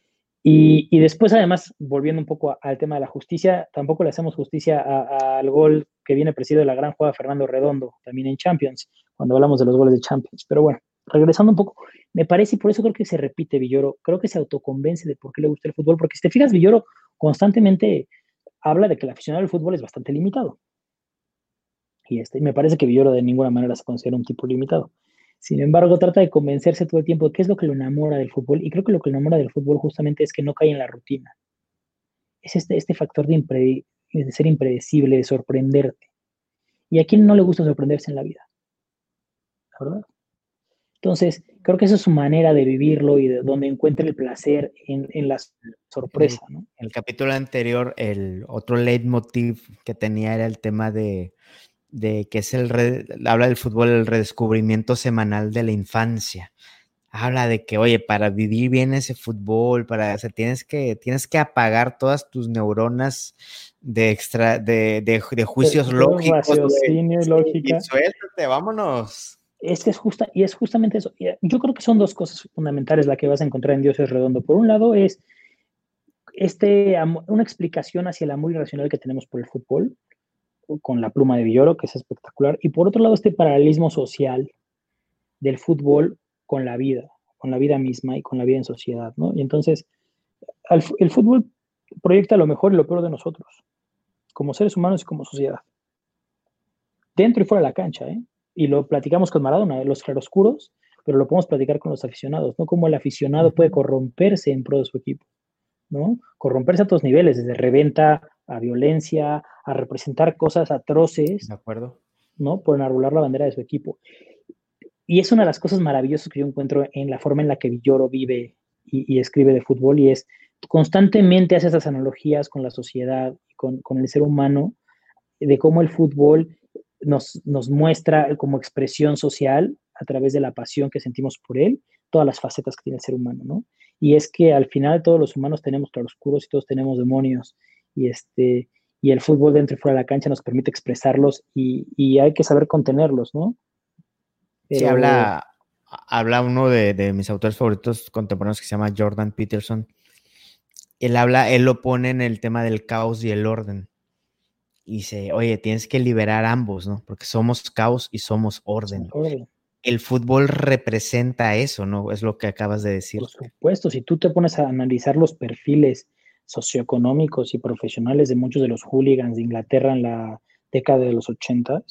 Speaker 3: Y después, además, volviendo un poco al tema de la justicia, tampoco le hacemos justicia al gol que viene presidido de la gran jugada de Fernando Redondo, también en Champions, cuando hablamos de los goles de Champions. Pero bueno, regresando un poco, me parece, y por eso creo que se repite Villoro, creo que se autoconvence de por qué le gusta el fútbol, porque si te fijas, Villoro constantemente habla de que el aficionado al fútbol es bastante limitado. Y me parece que Villoro de ninguna manera se considera un tipo limitado. Sin embargo, trata de convencerse todo el tiempo de qué es lo que lo enamora del fútbol. Y creo que lo que lo enamora del fútbol justamente es que no cae en la rutina. Es este factor de ser impredecible, de sorprenderte. ¿Y a quién no le gusta sorprenderse en la vida? ¿La verdad? Entonces, creo que esa es su manera de vivirlo y de donde encuentra el placer en la sorpresa, ¿no?
Speaker 4: En el capítulo anterior, el otro leitmotiv que tenía era el tema de que es habla del fútbol, el redescubrimiento semanal de la infancia. habla de que, oye, para vivir bien ese fútbol, o sea, tienes que apagar todas tus neuronas de juicios
Speaker 3: Todo
Speaker 4: lógicos, güey.
Speaker 3: raciocinio y
Speaker 4: Sí, y
Speaker 3: lógica.
Speaker 4: suéltate, vámonos.
Speaker 3: Es que es justamente eso. Yo creo que son dos cosas fundamentales la que vas a encontrar en Dios es redondo. Por un lado es una explicación hacia el amor irracional que tenemos por el fútbol, con la pluma de Villoro, que es espectacular. Y por otro lado, este paralelismo social del fútbol con la vida misma y con la vida en sociedad, ¿no? Y entonces, el fútbol proyecta lo mejor y lo peor de nosotros, como seres humanos y como sociedad, dentro y fuera de la cancha, ¿eh? Y lo platicamos con Maradona, los claroscuros, pero lo podemos platicar con los aficionados, ¿no? Cómo el aficionado puede corromperse en pro de su equipo, ¿no? Corromperse a todos niveles, desde reventa a violencia, a representar cosas atroces,
Speaker 4: ¿De acuerdo?
Speaker 3: ¿no? Por enarbolar la bandera de su equipo. Y es una de las cosas maravillosas que yo encuentro en la forma en la que Villoro vive y escribe de fútbol, y es constantemente hace esas analogías con la sociedad, con el ser humano, de cómo el fútbol nos muestra como expresión social a través de la pasión que sentimos por él, todas las facetas que tiene el ser humano, ¿no? Y es que al final todos los humanos tenemos claroscuros y todos tenemos demonios, y y el fútbol dentro y fuera de la cancha nos permite expresarlos y hay que saber contenerlos, ¿no?
Speaker 4: Sí,
Speaker 3: Pero
Speaker 4: habla uno de mis autores favoritos contemporáneos que se llama Jordan Peterson. Él lo pone en el tema del caos y el orden. Y dice, oye, tienes que liberar ambos, ¿no? Porque somos caos y somos orden.
Speaker 3: orden.
Speaker 4: El fútbol representa eso, ¿no? Es lo que acabas de decir.
Speaker 3: Por supuesto, si tú te pones a analizar los perfiles socioeconómicos y profesionales de muchos de los hooligans de Inglaterra en la década de los 80,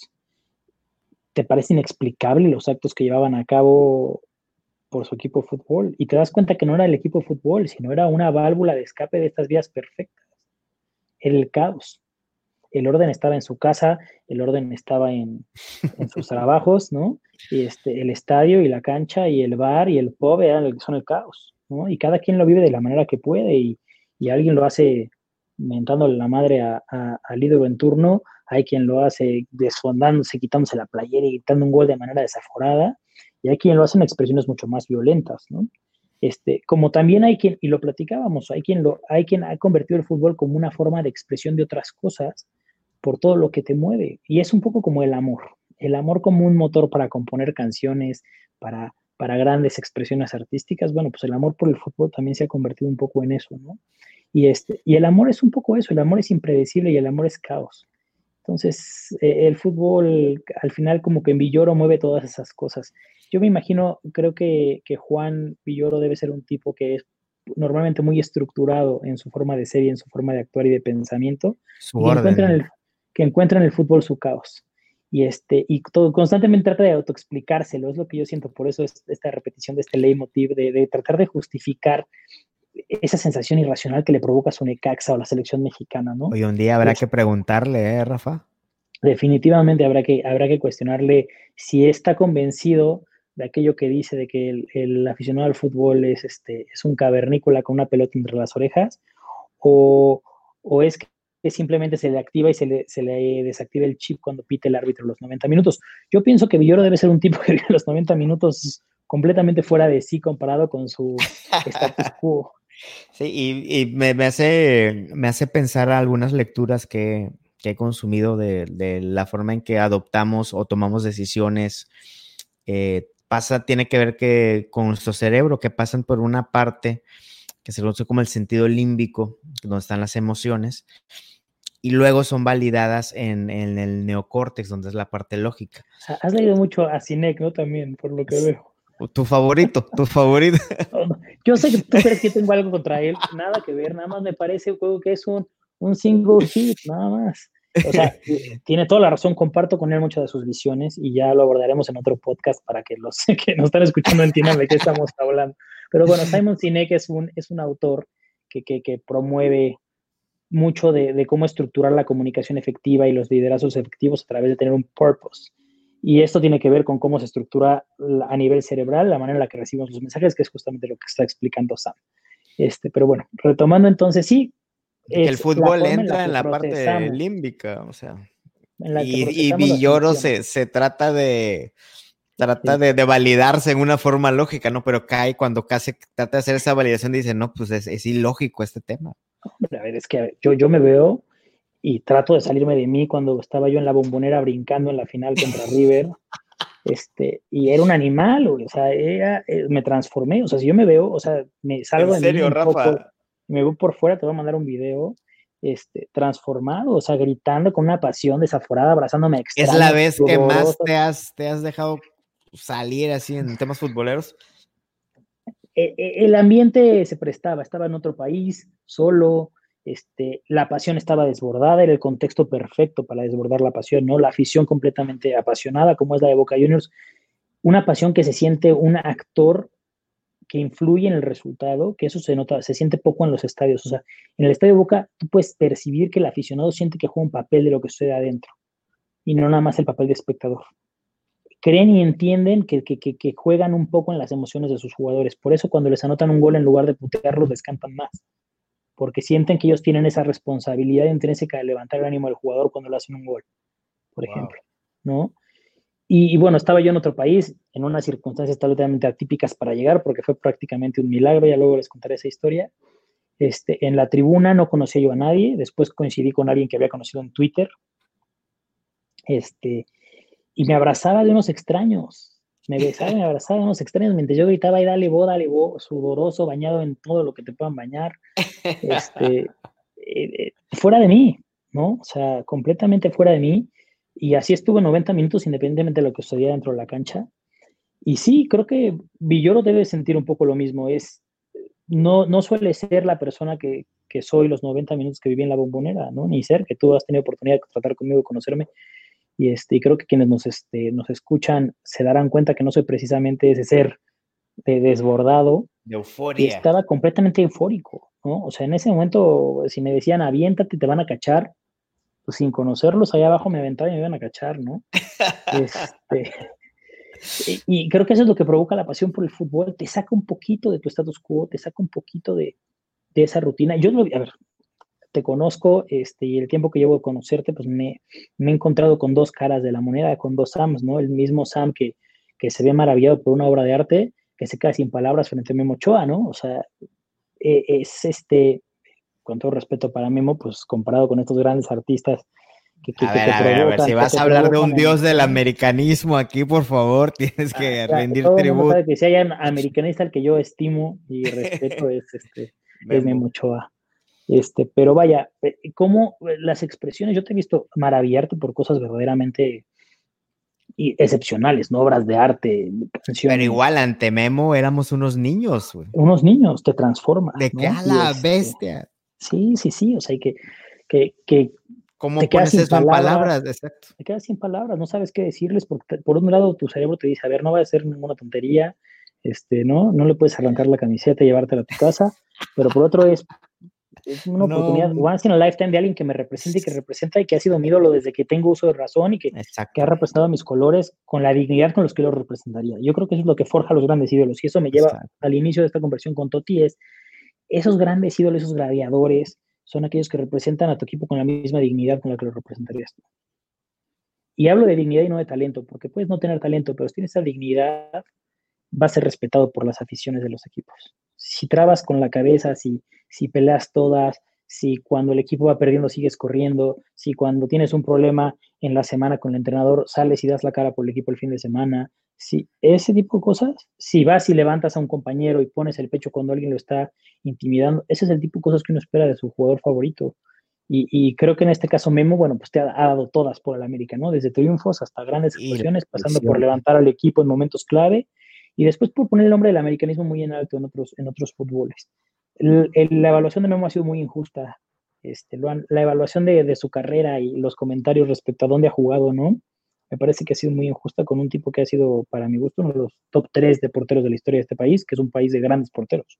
Speaker 3: te parece inexplicable los actos que llevaban a cabo por su equipo de fútbol. Y te das cuenta que no era el equipo de fútbol, sino era una válvula de escape de estas vías perfectas. Era el caos. El orden estaba en su casa, el orden estaba en sus trabajos, ¿no? Y el estadio y la cancha y el bar y el pub son el caos, ¿no? Y cada quien lo vive de la manera que puede y alguien lo hace mentándole la madre al ídolo en turno, hay quien lo hace desfondándose, quitándose la playera y gritando un gol de manera desaforada, y hay quien lo hace en expresiones mucho más violentas, ¿no? Como también hay quien, y lo platicábamos, hay quien ha convertido el fútbol como una forma de expresión de otras cosas por todo lo que te mueve. Y es un poco como el amor como un motor para componer canciones, para grandes expresiones artísticas. Bueno, pues el amor por el fútbol también se ha convertido un poco en eso, ¿no? Y el amor es un poco eso, el amor es impredecible y el amor es caos. Entonces, el fútbol al final como que en Villoro mueve todas esas cosas. Yo me imagino, creo que Juan Villoro debe ser un tipo que es normalmente muy estructurado en su forma de ser y en su forma de actuar y de pensamiento,
Speaker 4: Su
Speaker 3: y
Speaker 4: orden.
Speaker 3: que encuentra en el fútbol su caos. Y todo, constantemente trata de autoexplicárselo, es lo que yo siento, por eso es esta repetición de este leitmotiv, de tratar de justificar esa sensación irracional que le provoca su Necaxa o la selección mexicana, ¿no?
Speaker 4: Hoy un día habrá que preguntarle, Rafa.
Speaker 3: Definitivamente habrá que cuestionarle si está convencido de aquello que dice de que el aficionado al fútbol es un cavernícola con una pelota entre las orejas, o es que simplemente se le activa y se le desactiva el chip cuando pite el árbitro los 90 minutos. Yo pienso que Villoro debe ser un tipo que vive los 90 minutos completamente fuera de sí comparado con su status quo.
Speaker 4: Sí, y me hace pensar algunas lecturas que he consumido de la forma en que adoptamos o tomamos decisiones. Tiene que ver con nuestro cerebro, que pasan por una parte que se conoce como el sentido límbico, donde están las emociones, y luego son validadas en el neocórtex, donde es la parte lógica.
Speaker 3: Has leído mucho a Sinek, ¿no? También, por lo que veo.
Speaker 4: Tu favorito.
Speaker 3: Yo sé que tú crees que tengo algo contra él, nada que ver, nada más me parece que es un single hit, nada más. O sea, tiene toda la razón, comparto con él muchas de sus visiones y ya lo abordaremos en otro podcast para que los que nos están escuchando entiendan de qué estamos hablando. Pero bueno, Simon Sinek es un autor que promueve mucho de cómo estructurar la comunicación efectiva y los liderazgos efectivos a través de tener un purpose. Y esto tiene que ver con cómo se estructura a nivel cerebral, la manera en la que recibimos los mensajes, que es justamente lo que está explicando Sam. Pero bueno, retomando entonces, sí.
Speaker 4: Que el fútbol entra en la parte límbica, o sea. Y Villoro se trata de Trata de validarse en una forma lógica, ¿no? Pero cae cuando casi trata de hacer esa validación, dice, no, pues es ilógico este tema.
Speaker 3: Hombre, a ver, es que yo me veo y trato de salirme de mí cuando estaba yo en la Bombonera brincando en la final contra River, y era un animal, güey, o sea, me transformé, o sea, si yo me veo, o sea, me salgo
Speaker 4: ¿En serio,
Speaker 3: de mí un
Speaker 4: Rafa?
Speaker 3: poco, me veo por fuera, te voy a mandar un video, transformado, o sea, gritando con una pasión desaforada, abrazándome a extraños.
Speaker 4: ¿Es la vez que más
Speaker 3: sudorosos.
Speaker 4: te has dejado salir así en temas futboleros?
Speaker 3: El ambiente se prestaba, estaba en otro país, solo, la pasión estaba desbordada, era el contexto perfecto para desbordar la pasión, ¿no? La afición completamente apasionada, como es la de Boca Juniors, una pasión que se siente un actor que influye en el resultado, que eso se nota, se siente poco en los estadios. O sea, en el estadio de Boca tú puedes percibir que el aficionado siente que juega un papel de lo que sucede adentro y no nada más el papel de espectador. Creen y entienden que juegan un poco en las emociones de sus jugadores. Por eso cuando les anotan un gol, en lugar de putearlos, les cantan más. Porque sienten que ellos tienen esa responsabilidad intrínseca de levantar el ánimo del jugador cuando le hacen un gol, por ejemplo, ¿no? Y bueno, estaba yo en otro país, en unas circunstancias totalmente atípicas para llegar, porque fue prácticamente un milagro, ya luego les contaré esa historia. En la tribuna no conocía yo a nadie, después coincidí con alguien que había conocido en Twitter, y me abrazaba de unos extraños, me besaba y me abrazaba de unos extraños, mientras yo gritaba, y dale vos, sudoroso, bañado en todo lo que te puedan bañar, fuera de mí, ¿no? O sea, completamente fuera de mí, y así estuve 90 minutos independientemente de lo que sucedía dentro de la cancha. Y sí, creo que Villoro debe sentir un poco lo mismo. No suele ser la persona que soy los 90 minutos que viví en la Bombonera, ¿no? Ni ser, que tú has tenido oportunidad de tratar conmigo, conocerme. Y creo que quienes nos escuchan se darán cuenta que no soy precisamente ese ser desbordado.
Speaker 4: De euforia.
Speaker 3: Y estaba completamente eufórico, ¿no? O sea, en ese momento, si me decían, aviéntate, te van a cachar, pues sin conocerlos, allá abajo me aventaba y me iban a cachar, ¿no? Y creo que eso es lo que provoca la pasión por el fútbol, te saca un poquito de tu status quo, te saca un poquito de esa rutina. A ver, te conozco, y el tiempo que llevo de conocerte, pues me he encontrado con dos caras de la moneda, con dos Sams, ¿no? El mismo Sam que se ve maravillado por una obra de arte, que se queda sin palabras frente a Memo Ochoa, ¿no? O sea, es con todo respeto para Memo, pues comparado con estos grandes artistas
Speaker 4: a ver, si vas a hablar de un dios del americanismo aquí, por favor, tienes que rendir
Speaker 3: todo
Speaker 4: tributo.
Speaker 3: El mundo sabe que si hay un americanista al que yo estimo y respeto es Memo Ochoa. Pero vaya, como las expresiones, yo te he visto maravillarte por cosas verdaderamente excepcionales, ¿no? Obras de arte, canciones.
Speaker 4: Pero igual ante Memo éramos unos niños, güey.
Speaker 3: Unos niños, te transformas.
Speaker 4: De que a la bestia.
Speaker 3: Sí, o sea, que
Speaker 4: ¿cómo pones eso en palabras? Exacto.
Speaker 3: Te quedas sin palabras, no sabes qué decirles, porque por un lado tu cerebro te dice, a ver, no va a ser ninguna tontería, no le puedes arrancar la camiseta y llevártela a tu casa, pero por otro es una oportunidad, once in a lifetime, de alguien que me represente y que representa y que ha sido mi ídolo desde que tengo uso de razón y que ha representado mis colores con la dignidad con los que lo representaría. Yo creo que eso es lo que forja a los grandes ídolos, y eso me lleva al inicio de esta conversación con Totti, es esos grandes ídolos, esos gladiadores, son aquellos que representan a tu equipo con la misma dignidad con la que lo representarías tú. Y hablo de dignidad y no de talento, porque puedes no tener talento, pero si tienes esa dignidad, va a ser respetado por las aficiones de los equipos. Si trabas con la cabeza, si peleas todas, si cuando el equipo va perdiendo sigues corriendo, si cuando tienes un problema en la semana con el entrenador sales y das la cara por el equipo el fin de semana, si ese tipo de cosas, si vas y levantas a un compañero y pones el pecho cuando alguien lo está intimidando, ese es el tipo de cosas que uno espera de su jugador favorito. Y creo que en este caso Memo, bueno, pues te ha dado todas por el América, ¿no? Desde triunfos hasta grandes actuaciones, pasando por levantar al equipo en momentos clave y después por poner el nombre del americanismo muy en alto en otros fútboles. La evaluación de Memo ha sido muy injusta. La evaluación de su carrera y los comentarios respecto a dónde ha jugado, ¿no? Me parece que ha sido muy injusta con un tipo que ha sido, para mi gusto, uno de los top 3 de porteros de la historia de este país, que es un país de grandes porteros.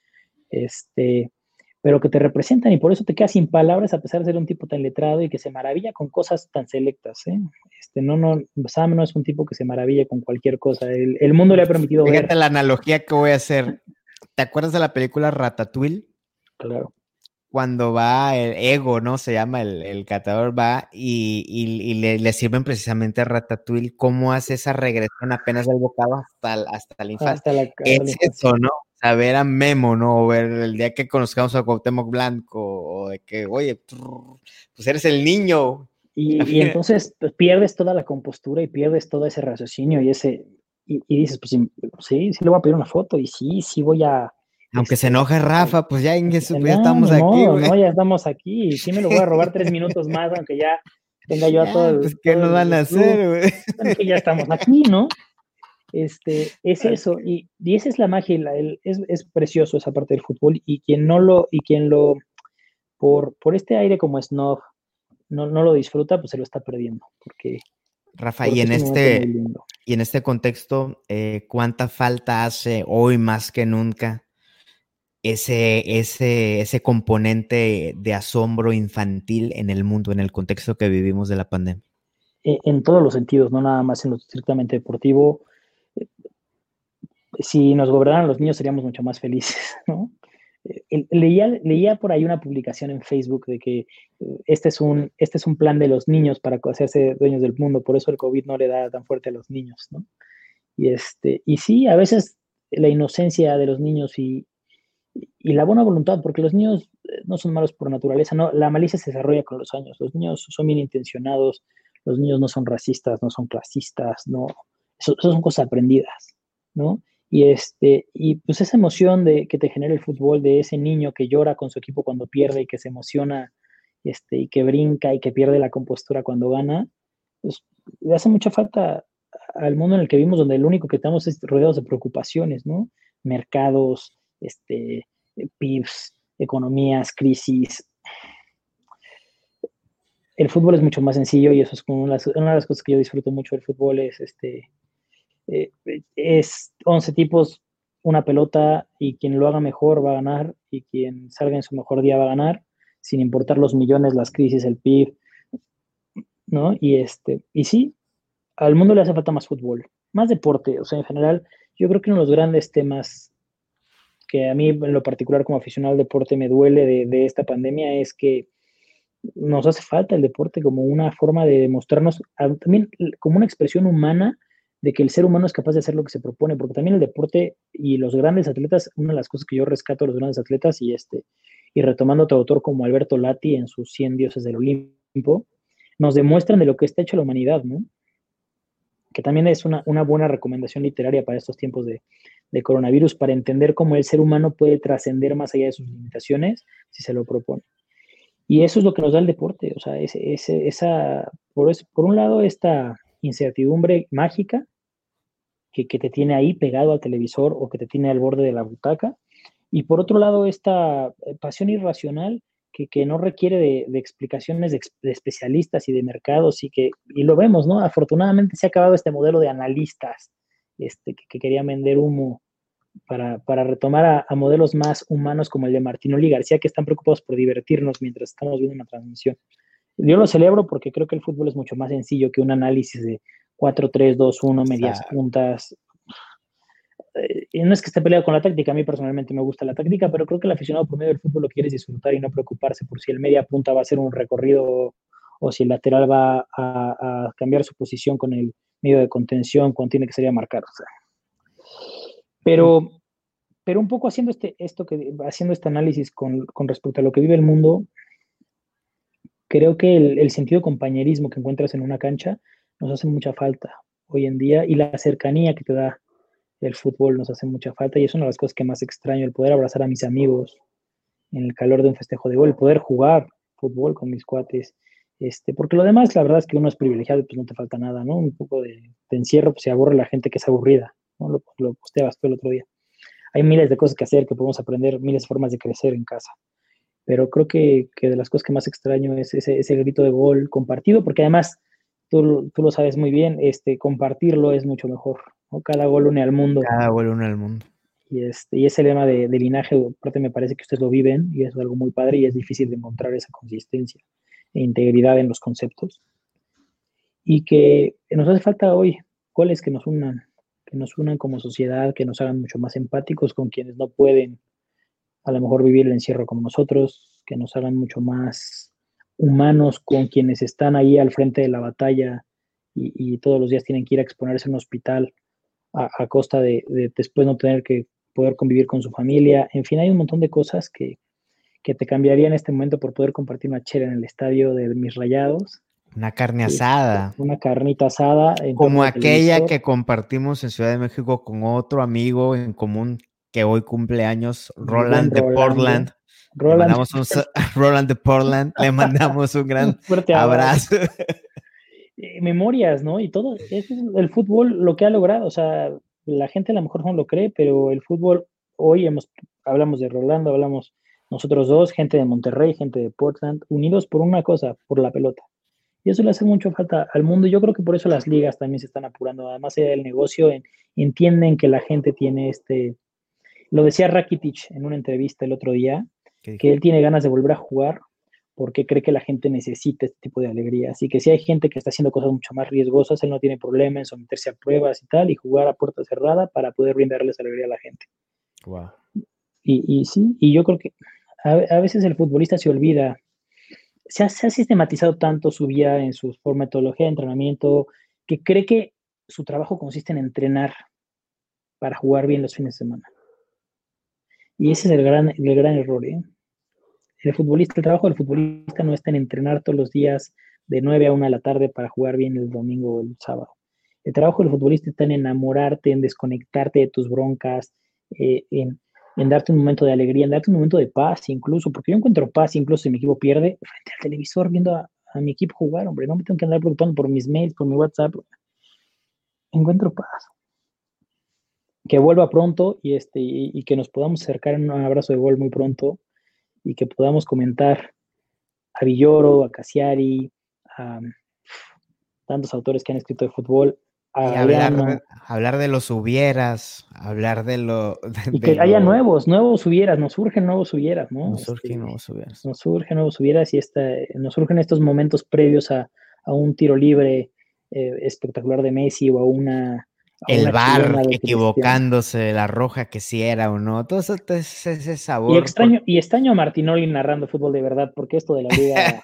Speaker 3: Pero que te representan y por eso te quedas sin palabras a pesar de ser un tipo tan letrado y que se maravilla con cosas tan selectas, ¿eh? Sam no es un tipo que se maravilla con cualquier cosa. El mundo le ha permitido ver.
Speaker 4: Fíjate la analogía que voy a hacer. ¿Te acuerdas de la película Ratatouille?
Speaker 3: Claro.
Speaker 4: cuando va el Ego, ¿no? Se llama el catador, va y le sirven precisamente a Ratatouille, cómo hace esa regresión apenas del bocado hasta la infancia.
Speaker 3: hasta
Speaker 4: Es
Speaker 3: la infancia.
Speaker 4: eso, ¿no? Saber a Memo, ¿no? O ver el día que conozcamos a Cuauhtémoc Blanco, o de que, oye, pues eres el niño.
Speaker 3: Y entonces pues, pierdes toda la compostura y pierdes todo ese raciocinio y dices, pues sí, sí le voy a pedir una foto y sí voy a...
Speaker 4: Aunque se enoje Rafa, pues ya,
Speaker 3: Aunque
Speaker 4: pues ya
Speaker 3: no,
Speaker 4: estamos
Speaker 3: ni
Speaker 4: aquí,
Speaker 3: modo,
Speaker 4: güey.
Speaker 3: ¿no? Ya estamos aquí. Sí me lo voy a robar 3 minutos más, aunque ya tenga yo a todo
Speaker 4: Pues, ¿qué nos van a hacer, güey?
Speaker 3: Bueno, que ya estamos aquí, ¿no? Es eso, y esa es la magia, es precioso esa parte del fútbol, y quien lo, por este aire como snob, no lo disfruta, pues se lo está perdiendo,
Speaker 4: Rafa, y
Speaker 3: porque es un momento muy lindo.
Speaker 4: en este contexto, ¿cuánta falta hace hoy más que nunca ese componente de asombro infantil en el mundo, en el contexto que vivimos de la pandemia?
Speaker 3: En todos los sentidos, no nada más en lo estrictamente deportivo. Si nos gobernaran los niños seríamos mucho más felices, ¿no? Leía por ahí una publicación en Facebook de que este es un plan de los niños para hacerse dueños del mundo, por eso el COVID no le da tan fuerte a los niños, ¿no? Y sí, a veces la inocencia de los niños y la buena voluntad, porque los niños no son malos por naturaleza, no, la malicia se desarrolla con los años, los niños son bien intencionados, los niños no son racistas, no son clasistas, no, eso son cosas aprendidas, ¿no? Y pues esa emoción que te genera el fútbol, de ese niño que llora con su equipo cuando pierde y que se emociona, y que brinca y que pierde la compostura cuando gana, pues le hace mucha falta al mundo en el que vivimos, donde lo único que estamos es rodeados de preocupaciones, ¿no? Mercados, PIBs, economías, crisis. El fútbol es mucho más sencillo y eso es como una de las cosas que yo disfruto mucho del fútbol, es 11 tipos, una pelota, y quien lo haga mejor va a ganar, y quien salga en su mejor día va a ganar, sin importar los millones, las crisis, el PIB, ¿no? Y sí, al mundo le hace falta más fútbol, más deporte, o sea, en general, yo creo que uno de los grandes temas que a mí en lo particular como aficionado al deporte me duele de esta pandemia es que nos hace falta el deporte como una forma de demostrarnos, también como una expresión humana de que el ser humano es capaz de hacer lo que se propone, porque también el deporte y los grandes atletas, una de las cosas que yo rescato de los grandes atletas, y retomando a otro autor como Alberto Lati en sus 100 dioses del Olimpo, nos demuestran de lo que está hecho la humanidad, ¿no? Que también es una buena recomendación literaria para estos tiempos de coronavirus, para entender cómo el ser humano puede trascender más allá de sus limitaciones si se lo propone. Y eso es lo que nos da el deporte, o sea, por un lado, esta incertidumbre mágica que te tiene ahí pegado al televisor o que te tiene al borde de la butaca, y por otro lado, esta pasión irracional que no requiere de explicaciones de especialistas y de mercados, y lo vemos, ¿no? Afortunadamente se ha acabado este modelo de analistas que querían vender humo para retomar a modelos más humanos como el de Martinoli García, que están preocupados por divertirnos mientras estamos viendo una transmisión. Yo lo celebro porque creo que el fútbol es mucho más sencillo que un análisis de 4-3-2-1, medias puntas. Y no es que esté peleado con la táctica, a mí personalmente me gusta la táctica, pero creo que el aficionado promedio del fútbol lo quiere disfrutar y no preocuparse por si el media punta va a hacer un recorrido o si el lateral va a cambiar su posición con el medio de contención cuando tiene que salir a marcar. O sea. Pero un poco haciendo haciendo este análisis con respecto a lo que vive el mundo, creo que el sentido de compañerismo que encuentras en una cancha nos hace mucha falta hoy en día, y la cercanía que te da el fútbol nos hace mucha falta, y es una de las cosas que más extraño, el poder abrazar a mis amigos en el calor de un festejo de gol, el poder jugar fútbol con mis cuates, porque lo demás, la verdad es que uno es privilegiado y pues no te falta nada, ¿no? Un poco de encierro, pues se aburre la gente que es aburrida, ¿no? Lo posteabas tú el otro día. Hay miles de cosas que hacer, que podemos aprender, miles de formas de crecer en casa. Pero creo que de las cosas que más extraño es ese grito de gol compartido, porque además, tú lo sabes muy bien, compartirlo es mucho mejor, ¿no? Cada gol une al mundo.
Speaker 4: Cada gol une al mundo.
Speaker 3: Y ese lema de linaje, aparte me parece que ustedes lo viven, y es algo muy padre, y es difícil de encontrar esa consistencia e integridad en los conceptos. Y que nos hace falta hoy goles que nos unan como sociedad, que nos hagan mucho más empáticos con quienes no pueden a lo mejor vivir el encierro como nosotros, que nos hagan mucho más humanos con quienes están ahí al frente de la batalla y todos los días tienen que ir a exponerse en un hospital a costa de después no tener que poder convivir con su familia. En fin, hay un montón de cosas que te cambiaría en este momento por poder compartir una chela en el estadio de mis Rayados.
Speaker 4: Una carne asada.
Speaker 3: Una carnita asada.
Speaker 4: Como aquella que compartimos en Ciudad de México con otro amigo en común que hoy cumple años, Roland de Portland. Roland de Portland, le mandamos un gran
Speaker 3: fuerte
Speaker 4: abrazo.
Speaker 3: Memorias, ¿no? Y todo, es el fútbol lo que ha logrado, o sea, la gente a lo mejor no lo cree, pero el fútbol, hoy hablamos de Rolando, hablamos nosotros dos, gente de Monterrey, gente de Portland, unidos por una cosa, por la pelota. Y eso le hace mucho falta al mundo. Yo creo que por eso las ligas también se están apurando. Además, el negocio entienden que la gente tiene lo decía Rakitic en una entrevista el otro día, que él tiene ganas de volver a jugar porque cree que la gente necesita este tipo de alegría. Así que si hay gente que está haciendo cosas mucho más riesgosas, él no tiene problema en someterse a pruebas y tal, y jugar a puerta cerrada para poder brindarles alegría a la gente.
Speaker 4: Wow.
Speaker 3: Y sí, y yo creo que a veces el futbolista se olvida. Se ha sistematizado tanto su vida en su metodología de entrenamiento que cree que su trabajo consiste en entrenar para jugar bien los fines de semana. Y ese es el gran error, ¿eh? El trabajo del futbolista no está en entrenar todos los días de 9 a 1 de la tarde para jugar bien el domingo o el sábado. El trabajo del futbolista está en enamorarte, en desconectarte de tus broncas, en darte un momento de alegría, en darte un momento de paz incluso, porque yo encuentro paz incluso si mi equipo pierde, frente al televisor viendo a mi equipo jugar, hombre, no me tengo que andar preocupando por mis mails, por mi WhatsApp, encuentro paz. Que vuelva pronto y que nos podamos acercar en un abrazo de gol muy pronto y que podamos comentar a Villoro, a Cassiari, a tantos autores que han escrito de fútbol,
Speaker 4: hablar de los hubieras, hablar de lo...
Speaker 3: y que haya nuevos hubieras, nos surgen nuevos hubieras, ¿no?
Speaker 4: Nos surgen nuevos hubieras.
Speaker 3: Nos surgen nuevos hubieras y nos surgen estos momentos previos a un tiro libre espectacular de Messi o a una...
Speaker 4: El VAR equivocándose, la roja que sí era o no, todo ese sabor.
Speaker 3: Y extraño a Martinoli narrando fútbol de verdad, porque esto de la liga...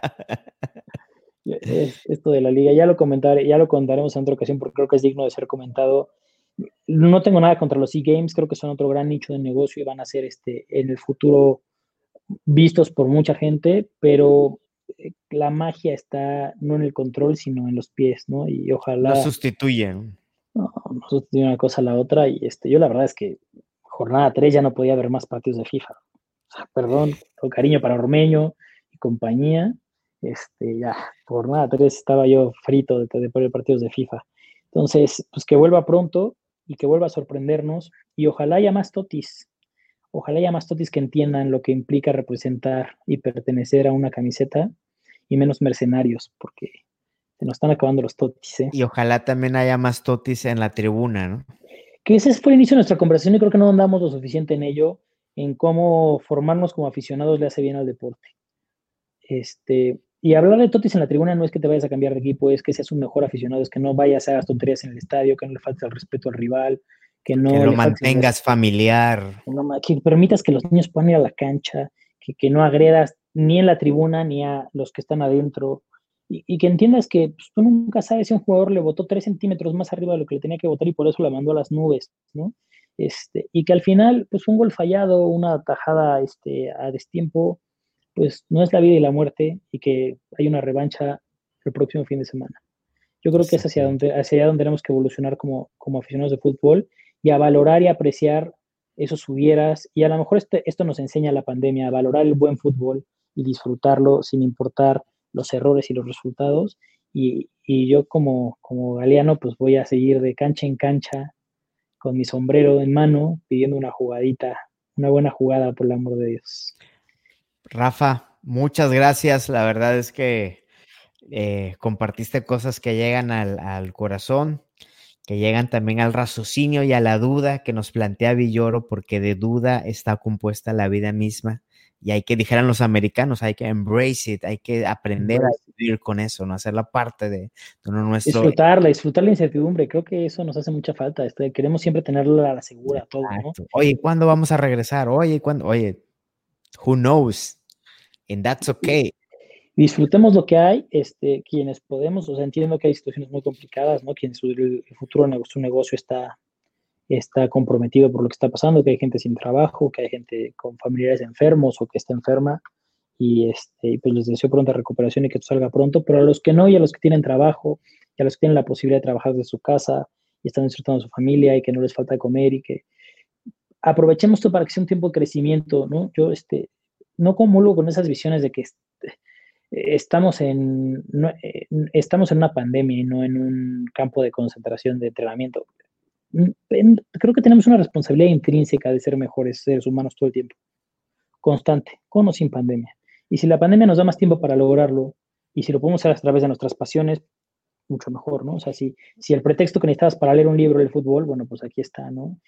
Speaker 3: esto de la liga, ya lo contaremos en otra ocasión porque creo que es digno de ser comentado. No tengo nada contra los e-games, creo que son otro gran nicho de negocio y van a ser en el futuro vistos por mucha gente, pero la magia está no en el control, sino en los pies, ¿no? Y ojalá...
Speaker 4: Lo sustituyen.
Speaker 3: No sustituyen una cosa a la otra y yo la verdad es que jornada 3 ya no podía haber más partidos de FIFA. O sea, perdón, con cariño para Ormeño y compañía, ya, jornada 3 estaba yo frito de poner partidos de FIFA. Entonces, pues que vuelva pronto y que vuelva a sorprendernos y ojalá haya más totis que entiendan lo que implica representar y pertenecer a una camiseta y menos mercenarios, porque se nos están acabando los totis, ¿eh?
Speaker 4: Y ojalá también haya más totis en la tribuna, ¿no?
Speaker 3: Que ese fue el inicio de nuestra conversación y creo que no andamos lo suficiente en ello, en cómo formarnos como aficionados le hace bien al deporte. Y hablar de totis en la tribuna no es que te vayas a cambiar de equipo, es que seas un mejor aficionado, es que no vayas a hagas tonterías en el estadio, que no le faltes el respeto al rival, que no
Speaker 4: lo mantengas familiar.
Speaker 3: Que permitas que los niños puedan ir a la cancha, que no agredas ni en la tribuna ni a los que están adentro. Y que entiendas que pues, tú nunca sabes si un jugador le botó 3 centímetros más arriba de lo que le tenía que botar y por eso la mandó a las nubes, ¿no? Y que al final, pues un gol fallado, una tajada a destiempo, pues no es la vida y la muerte y que hay una revancha el próximo fin de semana. Yo creo que es hacia allá donde tenemos que evolucionar como aficionados de fútbol y a valorar y apreciar esos hubieras. Y a lo mejor esto nos enseña la pandemia, a valorar el buen fútbol y disfrutarlo sin importar los errores y los resultados, y yo como Galeano pues voy a seguir de cancha en cancha con mi sombrero en mano pidiendo una jugadita, una buena jugada por el amor de Dios.
Speaker 4: Rafa, muchas gracias, la verdad es que compartiste cosas que llegan al corazón, que llegan también al raciocinio y a la duda que nos plantea Villoro, porque de duda está compuesta la vida misma. Y hay que, dijeran los americanos, hay que embrace it, hay que aprender a vivir con eso, ¿no? Hacerla parte de nuestro...
Speaker 3: Disfrutar la incertidumbre, creo que eso nos hace mucha falta. Queremos siempre tenerla a la segura, todo, ¿no?
Speaker 4: Oye, ¿cuándo vamos a regresar? Oye, ¿cuándo? Oye, who knows? And that's okay.
Speaker 3: Disfrutemos lo que hay, quienes podemos, o sea, entiendo que hay situaciones muy complicadas, ¿no? Quienes el futuro de su negocio está comprometido por lo que está pasando, que hay gente sin trabajo, que hay gente con familiares enfermos o que está enferma, y pues les deseo pronta recuperación y que esto salga pronto, pero a los que no y a los que tienen trabajo y a los que tienen la posibilidad de trabajar de su casa y están disfrutando de su familia y que no les falta comer y que aprovechemos esto para que sea un tiempo de crecimiento, ¿no? Yo no comulgo con esas visiones de que estamos estamos en una pandemia y no en un campo de concentración de entrenamiento. Creo que tenemos una responsabilidad intrínseca de ser mejores seres humanos todo el tiempo, constante, con o sin pandemia. Y si la pandemia nos da más tiempo para lograrlo, y si lo podemos hacer a través de nuestras pasiones, mucho mejor, ¿no? O sea, si el pretexto que necesitabas para leer un libro del fútbol, bueno, pues aquí está, ¿no?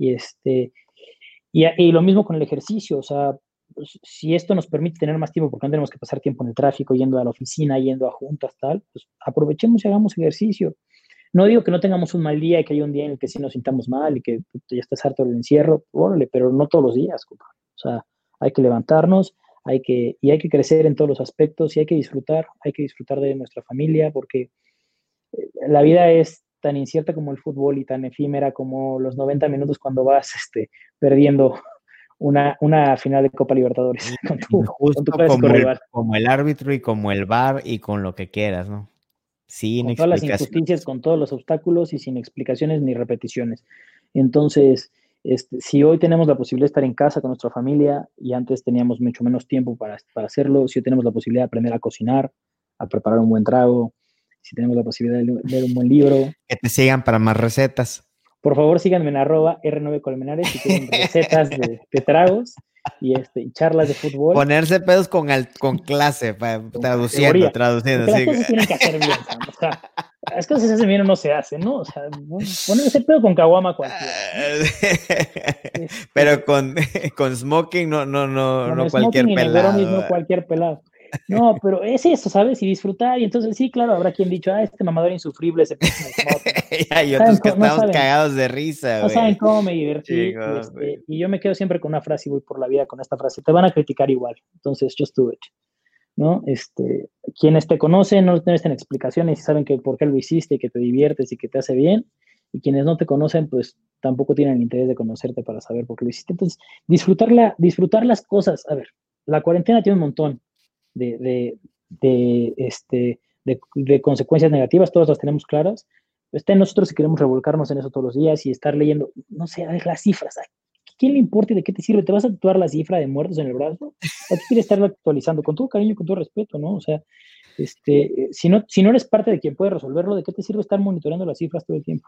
Speaker 3: Y lo mismo con el ejercicio, o sea, pues, si esto nos permite tener más tiempo, porque no tenemos que pasar tiempo en el tráfico, yendo a la oficina, yendo a juntas, tal, pues aprovechemos y hagamos ejercicio. No digo que no tengamos un mal día y que haya un día en el que sí nos sintamos mal y que ya estás harto del encierro, órale, pero no todos los días, compadre. O sea, hay que levantarnos, hay que crecer en todos los aspectos y hay que disfrutar de nuestra familia, porque la vida es tan incierta como el fútbol y tan efímera como los 90 minutos cuando vas perdiendo una final de Copa Libertadores con tu clásico rival.
Speaker 4: Como el árbitro y como el VAR y con lo que quieras, ¿no? Sin
Speaker 3: con todas las injusticias, con todos los obstáculos y sin explicaciones ni repeticiones. Entonces, si hoy tenemos la posibilidad de estar en casa con nuestra familia y antes teníamos mucho menos tiempo para hacerlo, si hoy tenemos la posibilidad de aprender a cocinar, a preparar un buen trago, si tenemos la posibilidad de leer un buen libro.
Speaker 4: Que te sigan para más recetas.
Speaker 3: Por favor, síganme en @R9Colmenares si quieren recetas de tragos y charlas de fútbol.
Speaker 4: Ponerse pedos con clase, traduciendo.
Speaker 3: Las cosas tienen que hacer bien, ¿no? O sea, las cosas se hacen bien o no se hacen, ¿no? O sea, ponerse pedo con caguama cualquiera, ¿no?
Speaker 4: Pero con smoking no cualquier pelado.
Speaker 3: No cualquier pelado. No, pero es eso, ¿sabes? Y disfrutar, y entonces sí, claro, habrá quien dicho, este mamador insufrible se puso en el smoking.
Speaker 4: Y otros que estamos cagados de risa, güey.
Speaker 3: No saben cómo me divertí. Y yo me quedo siempre con una frase y voy por la vida con esta frase: te van a criticar igual, entonces just do it, ¿no? Quienes te conocen no necesitan explicaciones y saben que por qué lo hiciste y que te diviertes y que te hace bien, y quienes no te conocen, pues tampoco tienen interés de conocerte para saber por qué lo hiciste. Entonces, disfrutar las cosas. A ver, la cuarentena tiene un montón de consecuencias negativas, todas las tenemos claras. Está en nosotros si queremos revolcarnos en eso todos los días y estar leyendo, no sé, a ver las cifras. ¿A quién le importa y de qué te sirve? ¿Te vas a actuar la cifra de muertos en el brazo? ¿O qué quieres estarlo actualizando? Con todo cariño, con todo respeto, ¿no? O sea, si no eres parte de quien puede resolverlo, ¿de qué te sirve estar monitoreando las cifras todo el tiempo?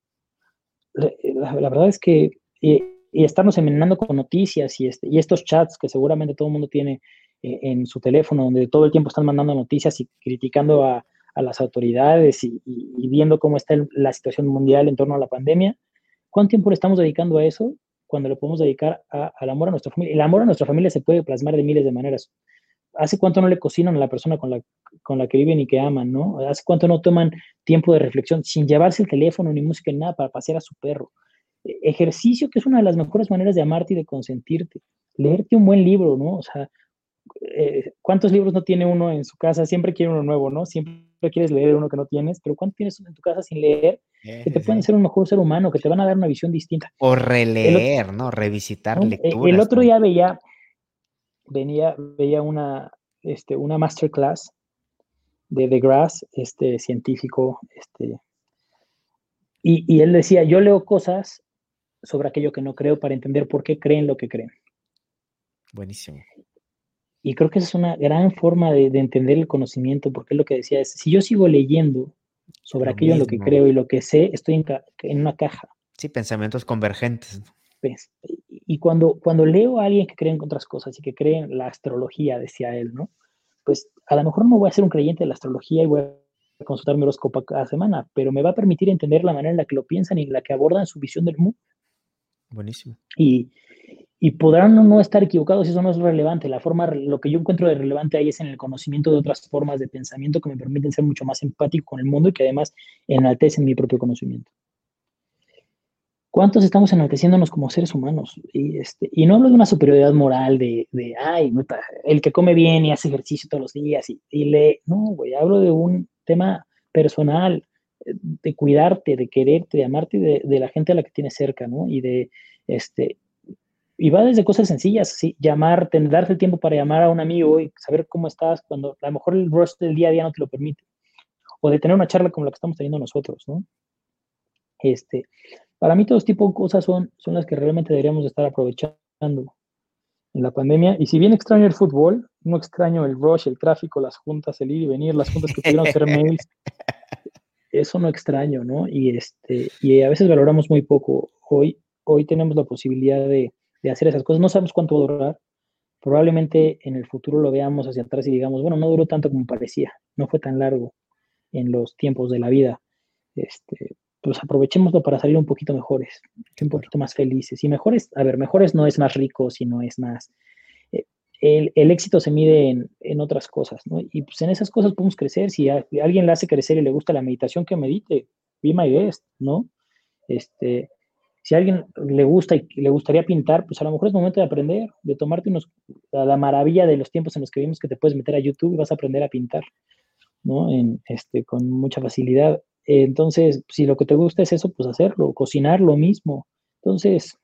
Speaker 3: La verdad es que y estarnos envenenando con noticias y estos chats que seguramente todo el mundo tiene en su teléfono, donde todo el tiempo están mandando noticias y criticando a las autoridades y viendo cómo está la situación mundial en torno a la pandemia. ¿Cuánto tiempo le estamos dedicando a eso cuando le podemos dedicar al amor a nuestra familia? El amor a nuestra familia se puede plasmar de miles de maneras. ¿Hace cuánto no le cocinan a la persona con la que viven y que aman, ¿no? ¿Hace cuánto no toman tiempo de reflexión sin llevarse el teléfono ni música ni nada para pasear a su perro? Ejercicio, que es una de las mejores maneras de amarte y de consentirte. Leerte un buen libro, ¿no? O sea, ¿cuántos libros no tiene uno en su casa? Siempre quiere uno nuevo, ¿no? Siempre quieres leer uno que no tienes, pero ¿cuánto tienes en tu casa sin leer? Que te pueden hacer un mejor ser humano, que te van a dar una visión distinta.
Speaker 4: O releer, ¿no? Revisitar lecturas.
Speaker 3: El otro día veía una masterclass de DeGrasse, científico, y él decía, yo leo cosas sobre aquello que no creo para entender por qué creen lo que creen.
Speaker 4: Buenísimo.
Speaker 3: Y creo que esa es una gran forma de entender el conocimiento, porque lo que decía es, si yo sigo leyendo sobre aquello en lo que creo y lo que sé, estoy en una caja.
Speaker 4: Sí, pensamientos convergentes.
Speaker 3: ¿Ves? Y cuando leo a alguien que cree en otras cosas y que cree en la astrología, decía él, ¿no? Pues a lo mejor no voy a ser un creyente de la astrología y voy a consultar mi horóscopo cada semana, pero me va a permitir entender la manera en la que lo piensan y en la que abordan su visión del mundo.
Speaker 4: Buenísimo.
Speaker 3: Y podrán no estar equivocados, eso no es relevante. Lo que yo encuentro de relevante ahí es en el conocimiento de otras formas de pensamiento que me permiten ser mucho más empático con el mundo y que además enaltecen mi propio conocimiento. ¿Cuántos estamos enalteciéndonos como seres humanos? Y no hablo de una superioridad moral ay, neta, el que come bien y hace ejercicio todos los días y lee. No, güey, hablo de un tema personal, de cuidarte, de quererte, de amarte, de la gente a la que tienes cerca, ¿no? Y va desde cosas sencillas, ¿sí? Llamarte, darte el tiempo para llamar a un amigo y saber cómo estás cuando a lo mejor el rush del día a día no te lo permite. O de tener una charla como la que estamos teniendo nosotros, ¿no? Para mí, todo este tipo de cosas son las que realmente deberíamos estar aprovechando en la pandemia. Y si bien extraño el fútbol, no extraño el rush, el tráfico, las juntas, el ir y venir, las juntas que pudieron ser mails. Eso no extraño, ¿no? Y a veces valoramos muy poco. Hoy tenemos la posibilidad de hacer esas cosas. No sabemos cuánto va a durar. Probablemente en el futuro lo veamos hacia atrás y digamos, bueno, no duró tanto como parecía. No fue tan largo en los tiempos de la vida. Pues aprovechémoslo para salir un poquito mejores, un poquito más felices. Y mejores, a ver, mejores no es más rico, sino es más. El éxito se mide en otras cosas, ¿no? Y pues en esas cosas podemos crecer. Si a alguien le hace crecer y le gusta la meditación, que medite, be my guest, ¿no? Si a alguien le gusta y le gustaría pintar, pues a lo mejor es momento de aprender, de tomarte a la maravilla de los tiempos en los que vimos que te puedes meter a YouTube y vas a aprender a pintar, ¿no? Con mucha facilidad. Entonces, si lo que te gusta es eso, pues hacerlo, cocinar lo mismo. Entonces,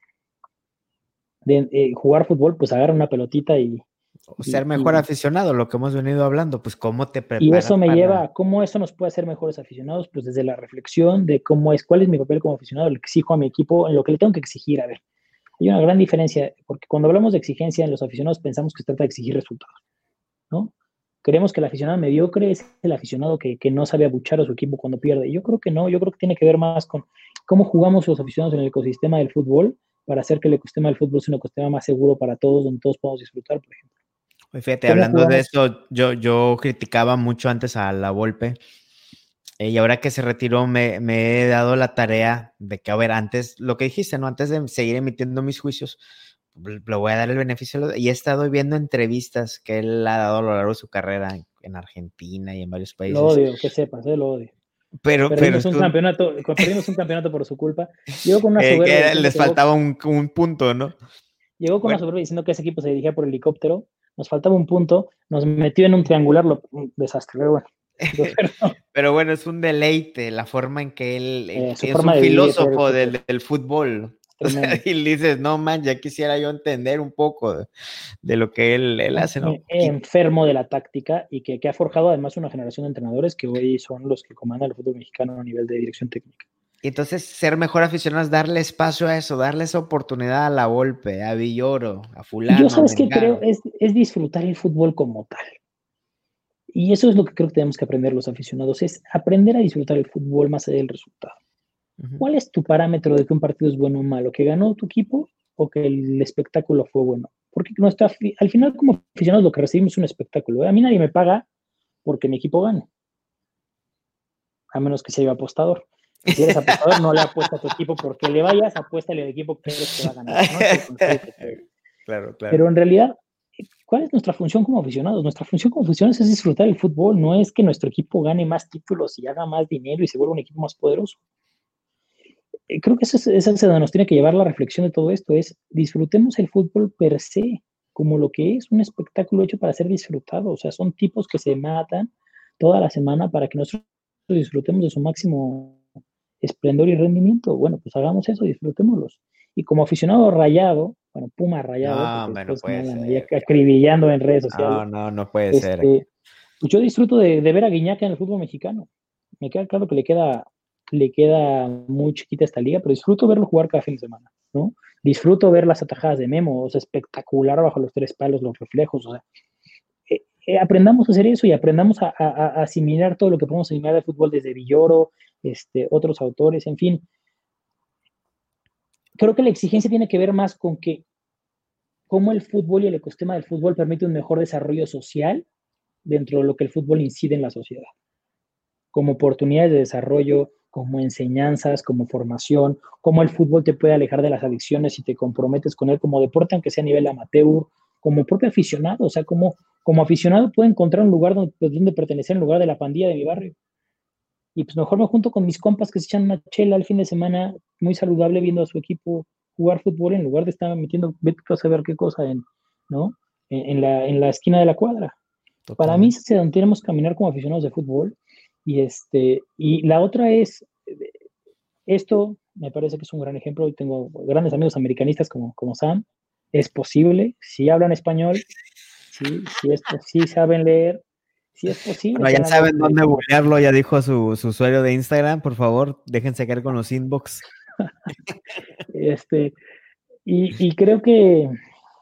Speaker 3: jugar fútbol, pues agarra una pelotita
Speaker 4: O ser mejor aficionado, lo que hemos venido hablando, pues cómo te
Speaker 3: y
Speaker 4: preparas
Speaker 3: eso me lleva a cómo eso nos puede hacer mejores aficionados, pues desde la reflexión de cuál es mi papel como aficionado, lo que exijo a mi equipo, en lo que le tengo que exigir. A ver, hay una gran diferencia, porque cuando hablamos de exigencia en los aficionados pensamos que se trata de exigir resultados, ¿no? Creemos que el aficionado mediocre es el aficionado que no sabe abuchar a su equipo cuando pierde. Yo creo que no, yo creo que tiene que ver más con cómo jugamos los aficionados en el ecosistema del fútbol para hacer que el ecosistema del fútbol sea un ecosistema más seguro para todos, donde todos podamos disfrutar, por ejemplo.
Speaker 4: Fíjate, hablando de eso, yo criticaba mucho antes a La Volpe, y ahora que se retiró me he dado la tarea de que, a ver, antes, lo que dijiste, ¿no? Antes de seguir emitiendo mis juicios, le voy a dar el beneficio, y he estado viendo entrevistas que él ha dado a lo largo de su carrera en Argentina y en varios países.
Speaker 3: Lo odio, que sepas, lo odio. Perdimos un campeonato por su culpa. Llegó con una soberbia.
Speaker 4: Les faltaba un punto, ¿no?
Speaker 3: Llegó con una soberbia diciendo que ese equipo se dirigía por helicóptero. Nos faltaba un punto, nos metió en un triangular, un desastre, pero bueno.
Speaker 4: Pero bueno, es un deleite la forma en que él es
Speaker 3: un
Speaker 4: filósofo del fútbol. O sea, y le dices, no man, ya quisiera yo entender un poco de lo que él hace, ¿no?
Speaker 3: Enfermo de la táctica y que ha forjado además una generación de entrenadores que hoy son los que comandan el fútbol mexicano a nivel de dirección técnica.
Speaker 4: Entonces, ser mejor aficionado es darle espacio a eso, darle esa oportunidad a La Volpe, a Villoro, a fulano.
Speaker 3: Yo, ¿sabes qué creo? Es disfrutar el fútbol como tal. Y eso es lo que creo que tenemos que aprender los aficionados, es aprender a disfrutar el fútbol más allá del resultado. ¿Cuál es tu parámetro de que un partido es bueno o malo? ¿Que ganó tu equipo o que el espectáculo fue bueno? Porque al final, como aficionados, lo que recibimos es un espectáculo. A mí nadie me paga porque mi equipo gane. A menos que sea yo apostador. Si eres apostador, no le apuestas a tu equipo porque le vayas, apuéstale al equipo que crees que va a ganar, ¿no?
Speaker 4: Claro.
Speaker 3: Pero en realidad, ¿cuál es nuestra función como aficionados? Nuestra función como aficionados es disfrutar el fútbol, no es que nuestro equipo gane más títulos y haga más dinero y se vuelva un equipo más poderoso. Creo que eso es donde nos tiene que llevar la reflexión de todo esto, es disfrutemos el fútbol per se, como lo que es un espectáculo hecho para ser disfrutado. O sea, son tipos que se matan toda la semana para que nosotros disfrutemos de su máximo esplendor y rendimiento. Bueno, pues hagamos eso, disfrutémoslos. Y como aficionado rayado, bueno, Puma rayado,
Speaker 4: no puede ser,
Speaker 3: acribillando en redes sociales.
Speaker 4: No puede ser.
Speaker 3: Pues yo disfruto de ver a Guiñac en el fútbol mexicano. Me queda claro que le queda muy chiquita esta liga, pero disfruto verlo jugar cada fin de semana, ¿no? Disfruto ver las atajadas de Memo, o sea, espectacular bajo los 3 palos, los reflejos, o sea, aprendamos a hacer eso y aprendamos a asimilar todo lo que podemos asimilar del fútbol desde Villoro, otros autores, en fin. Creo que la exigencia tiene que ver más con cómo el fútbol y el ecosistema del fútbol permite un mejor desarrollo social dentro de lo que el fútbol incide en la sociedad, como oportunidades de desarrollo, como enseñanzas, como formación, cómo el fútbol te puede alejar de las adicciones si te comprometes con él como deporte, aunque sea a nivel amateur, como propio aficionado, o sea, como aficionado puedo encontrar un lugar donde pertenecer en lugar de la pandilla de mi barrio. Y pues mejor me junto con mis compas que se echan una chela al fin de semana muy saludable viendo a su equipo jugar fútbol en lugar de estar metiendo, vete a saber qué cosa ¿no? En la esquina de la cuadra. Para mí es donde tenemos que caminar como aficionados de fútbol. Y la otra es, esto me parece que es un gran ejemplo. Y tengo grandes amigos americanistas como Sam. Es posible, si hablan español, si saben leer, si es posible.
Speaker 4: Bueno, ya saben dónde bullearlo, ya dijo su usuario de Instagram. Por favor, déjense caer con los inbox.
Speaker 3: Y creo que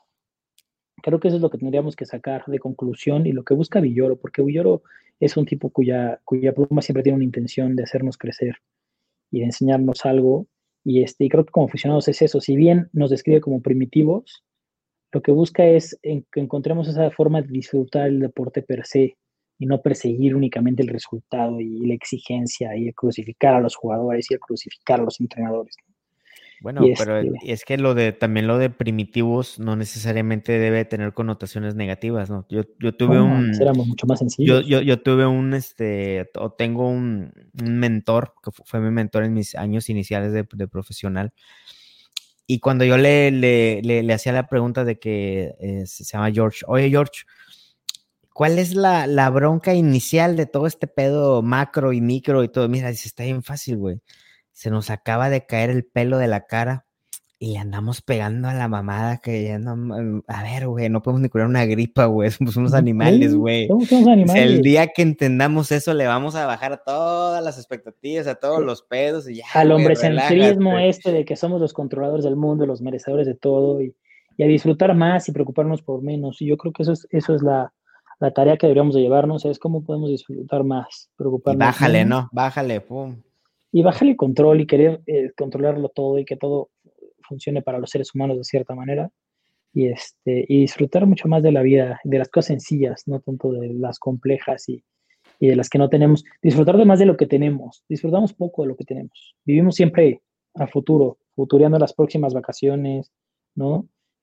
Speaker 3: eso es lo que tendríamos que sacar de conclusión y lo que busca Villoro, porque Villoro es un tipo cuya pluma siempre tiene una intención de hacernos crecer y de enseñarnos algo. Y creo que como aficionados es eso. Si bien nos describe como primitivos, lo que busca es que encontremos esa forma de disfrutar el deporte per se y no perseguir únicamente el resultado y la exigencia y crucificar a los jugadores y crucificar a los entrenadores.
Speaker 4: Bueno, pero es que también lo de primitivos no necesariamente debe tener connotaciones negativas, ¿no? Yo tuve
Speaker 3: éramos mucho más sencillos.
Speaker 4: Yo tuve tengo un mentor, que fue mi mentor en mis años iniciales de profesional. Y cuando yo le hacía la pregunta de que se llama George, oye George, ¿cuál es la bronca inicial de todo este pedo macro y micro y todo? Mira, dice, está bien fácil, güey. Se nos acaba de caer el pelo de la cara y le andamos pegando a la mamada que ya no... A ver, güey, no podemos ni curar una gripa, güey. Somos unos animales, güey.
Speaker 3: Somos unos animales.
Speaker 4: O sea, el día que entendamos eso, le vamos a bajar todas las expectativas, a todos los pedos y ya,
Speaker 3: al hombrecentrismo de que somos los controladores del mundo, los merecedores de todo y a disfrutar más y preocuparnos por menos. Y yo creo que eso es la tarea que deberíamos de llevarnos, es cómo podemos disfrutar más, preocuparnos.
Speaker 4: Y bájale,
Speaker 3: menos,
Speaker 4: ¿no? Bájale, pum.
Speaker 3: Y bájale el control y querer controlarlo todo y que todo funcione para los seres humanos de cierta manera. Y disfrutar mucho más de la vida, de las cosas sencillas, no tanto de las complejas y de las que no tenemos. Disfrutar de más de lo que tenemos. Disfrutamos poco de lo que tenemos. Vivimos siempre a futuro, futureando las próximas vacaciones, ¿no?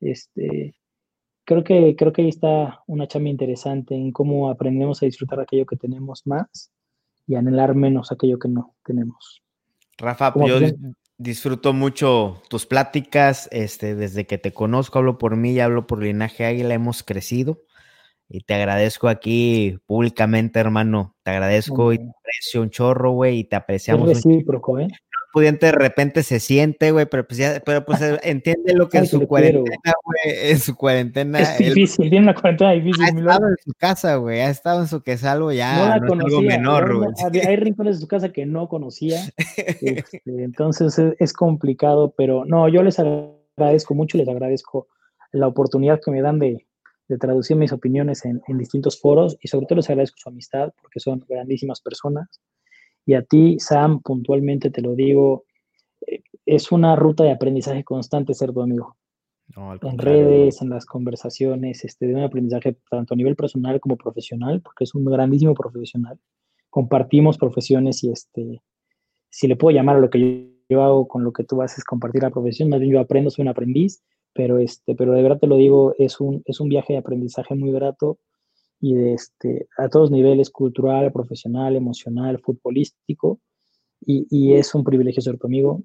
Speaker 3: Creo que ahí está una chamba interesante en cómo aprendemos a disfrutar aquello que tenemos más y anhelar menos aquello que no tenemos.
Speaker 4: Rafa, yo disfruto mucho tus pláticas, desde que te conozco, hablo por mí y hablo por Linaje Águila, hemos crecido y te agradezco aquí públicamente, hermano, te agradezco y te aprecio un chorro, güey, y te apreciamos.
Speaker 3: Es recíproco, ¿eh?
Speaker 4: Pudiente de repente se siente, güey, pero pues entiende lo que en su cuarentena, güey, en su cuarentena.
Speaker 3: Es difícil, tiene una cuarentena difícil.
Speaker 4: Ha estado en su casa, güey, ha estado en su que es algo ya,
Speaker 3: no la conocía,
Speaker 4: es algo menor, güey.
Speaker 3: Hay rincones de su casa que no conocía, entonces es complicado, pero no, yo les agradezco mucho, les agradezco la oportunidad que me dan de traducir mis opiniones en distintos foros y sobre todo les agradezco su amistad porque son grandísimas personas. Y a ti, Sam, puntualmente te lo digo, es una ruta de aprendizaje constante ser tu amigo. No, en redes, en las conversaciones, de un aprendizaje tanto a nivel personal como profesional, porque es un grandísimo profesional. Compartimos profesiones y si le puedo llamar a lo que yo hago con lo que tú haces, compartir la profesión, más bien yo aprendo, soy un aprendiz, pero de verdad te lo digo, es un viaje de aprendizaje muy grato y a todos niveles, cultural, profesional, emocional, futbolístico, y es un privilegio ser tu amigo.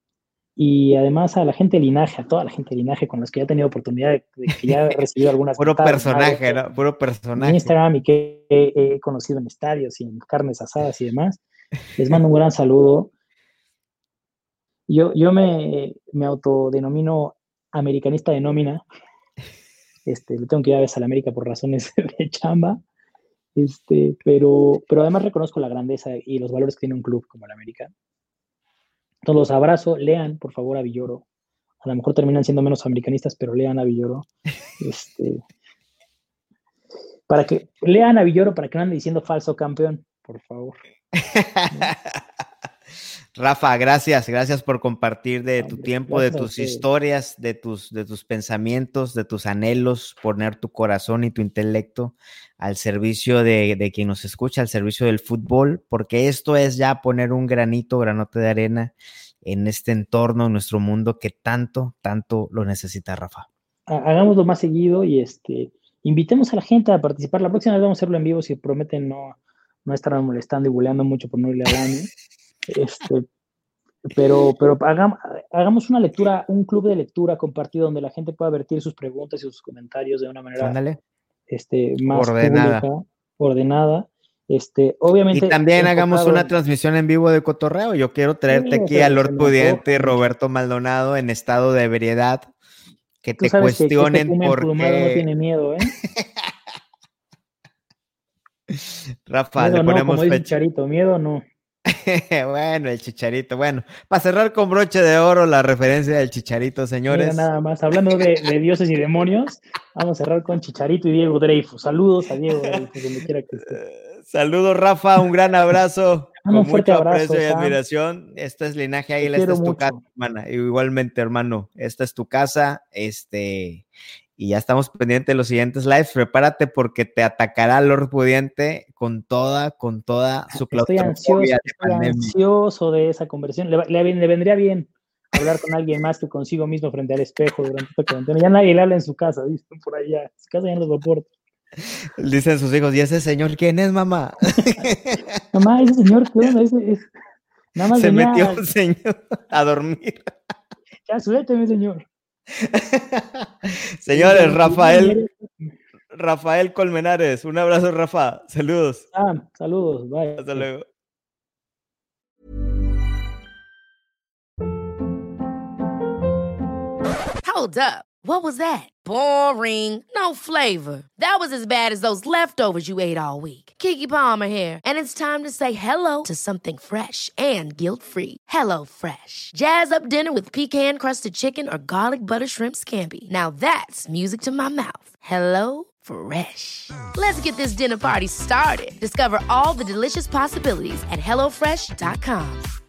Speaker 3: Y además a la gente de Linaje, a toda la gente de Linaje con los que ya he tenido oportunidad de que ya he recibido algunas
Speaker 4: puro personaje, ¿no? Puro personaje.
Speaker 3: En Instagram y que he conocido en estadios y en carnes asadas y demás, les mando un gran saludo. Yo me autodenomino americanista de nómina. Le tengo que ir a veces a la América por razones de chamba, pero además reconozco la grandeza y los valores que tiene un club como el América. Entonces los abrazo, lean por favor a Villoro. A lo mejor terminan siendo menos americanistas, pero lean a Villoro. Para que lean a Villoro para que no anden diciendo falso campeón, por favor.
Speaker 4: Rafa, gracias por compartir de tu tiempo, de tus historias, de tus pensamientos, de tus anhelos, poner tu corazón y tu intelecto al servicio de quien nos escucha, al servicio del fútbol, porque esto es ya poner un granote de arena en este entorno, en nuestro mundo que tanto lo necesita, Rafa.
Speaker 3: Hagámoslo más seguido y invitemos a la gente a participar. La próxima vez vamos a hacerlo en vivo si prometen no estar molestando y buleando mucho por no irle hablando. Pero hagamos una lectura, un club de lectura compartido donde la gente pueda vertir sus preguntas y sus comentarios de una manera más
Speaker 4: ordenada.
Speaker 3: pública, ordenada. Obviamente.
Speaker 4: Y también hagamos una transmisión en vivo de cotorreo. Yo quiero traerte aquí a Lord Pudiente y Roberto Maldonado en estado de ebriedad, que te cuestionen por qué.
Speaker 3: No tiene miedo, ¿eh?
Speaker 4: Rafa,
Speaker 3: miedo
Speaker 4: le ponemos
Speaker 3: no, como dice Chicharito, miedo no.
Speaker 4: Bueno, el Chicharito. Bueno, para cerrar con broche de oro la referencia del Chicharito, señores.
Speaker 3: Mira, nada más, hablando de dioses y demonios, vamos a cerrar con Chicharito y Diego Dreyfus. Saludos a Diego Dreyfus, donde quiera que esté.
Speaker 4: Saludos, Rafa, un gran abrazo.
Speaker 3: Un fuerte
Speaker 4: mucho
Speaker 3: abrazo,
Speaker 4: aprecio y
Speaker 3: Sam.
Speaker 4: admiración. Esta es Linaje Águila, esta es tu casa, hermana. Igualmente, hermano, esta es tu casa. Y ya estamos pendientes de los siguientes lives. Prepárate porque te atacará Lord Pudiente con toda su claustrofobia.
Speaker 3: Estoy ansioso de esa conversión. Le vendría bien hablar con alguien más que consigo mismo frente al espejo durante esta cuarentena. Ya nadie le habla en su casa, ¿viste? Por allá. Su casa ya no lo soporta.
Speaker 4: Dicen sus hijos, ¿y ese señor quién es, mamá?
Speaker 3: Mamá, ese señor, ¿qué onda? Nada más
Speaker 4: se metió un señor a dormir.
Speaker 3: Ya, suélteme, señor.
Speaker 4: Señores, Rafael Colmenares, un abrazo, Rafa. Saludos.
Speaker 3: Saludos, bye.
Speaker 4: Hasta luego.
Speaker 5: Hold up. What was that? Boring. No flavor. That was as bad as those leftovers you ate all week. Keke Palmer here, and it's time to say hello to something fresh and guilt-free. Hello Fresh. Jazz up dinner with pecan-crusted chicken or garlic butter shrimp scampi. Now that's music to my mouth. Hello Fresh. Let's get this dinner party started. Discover all the delicious possibilities at HelloFresh.com.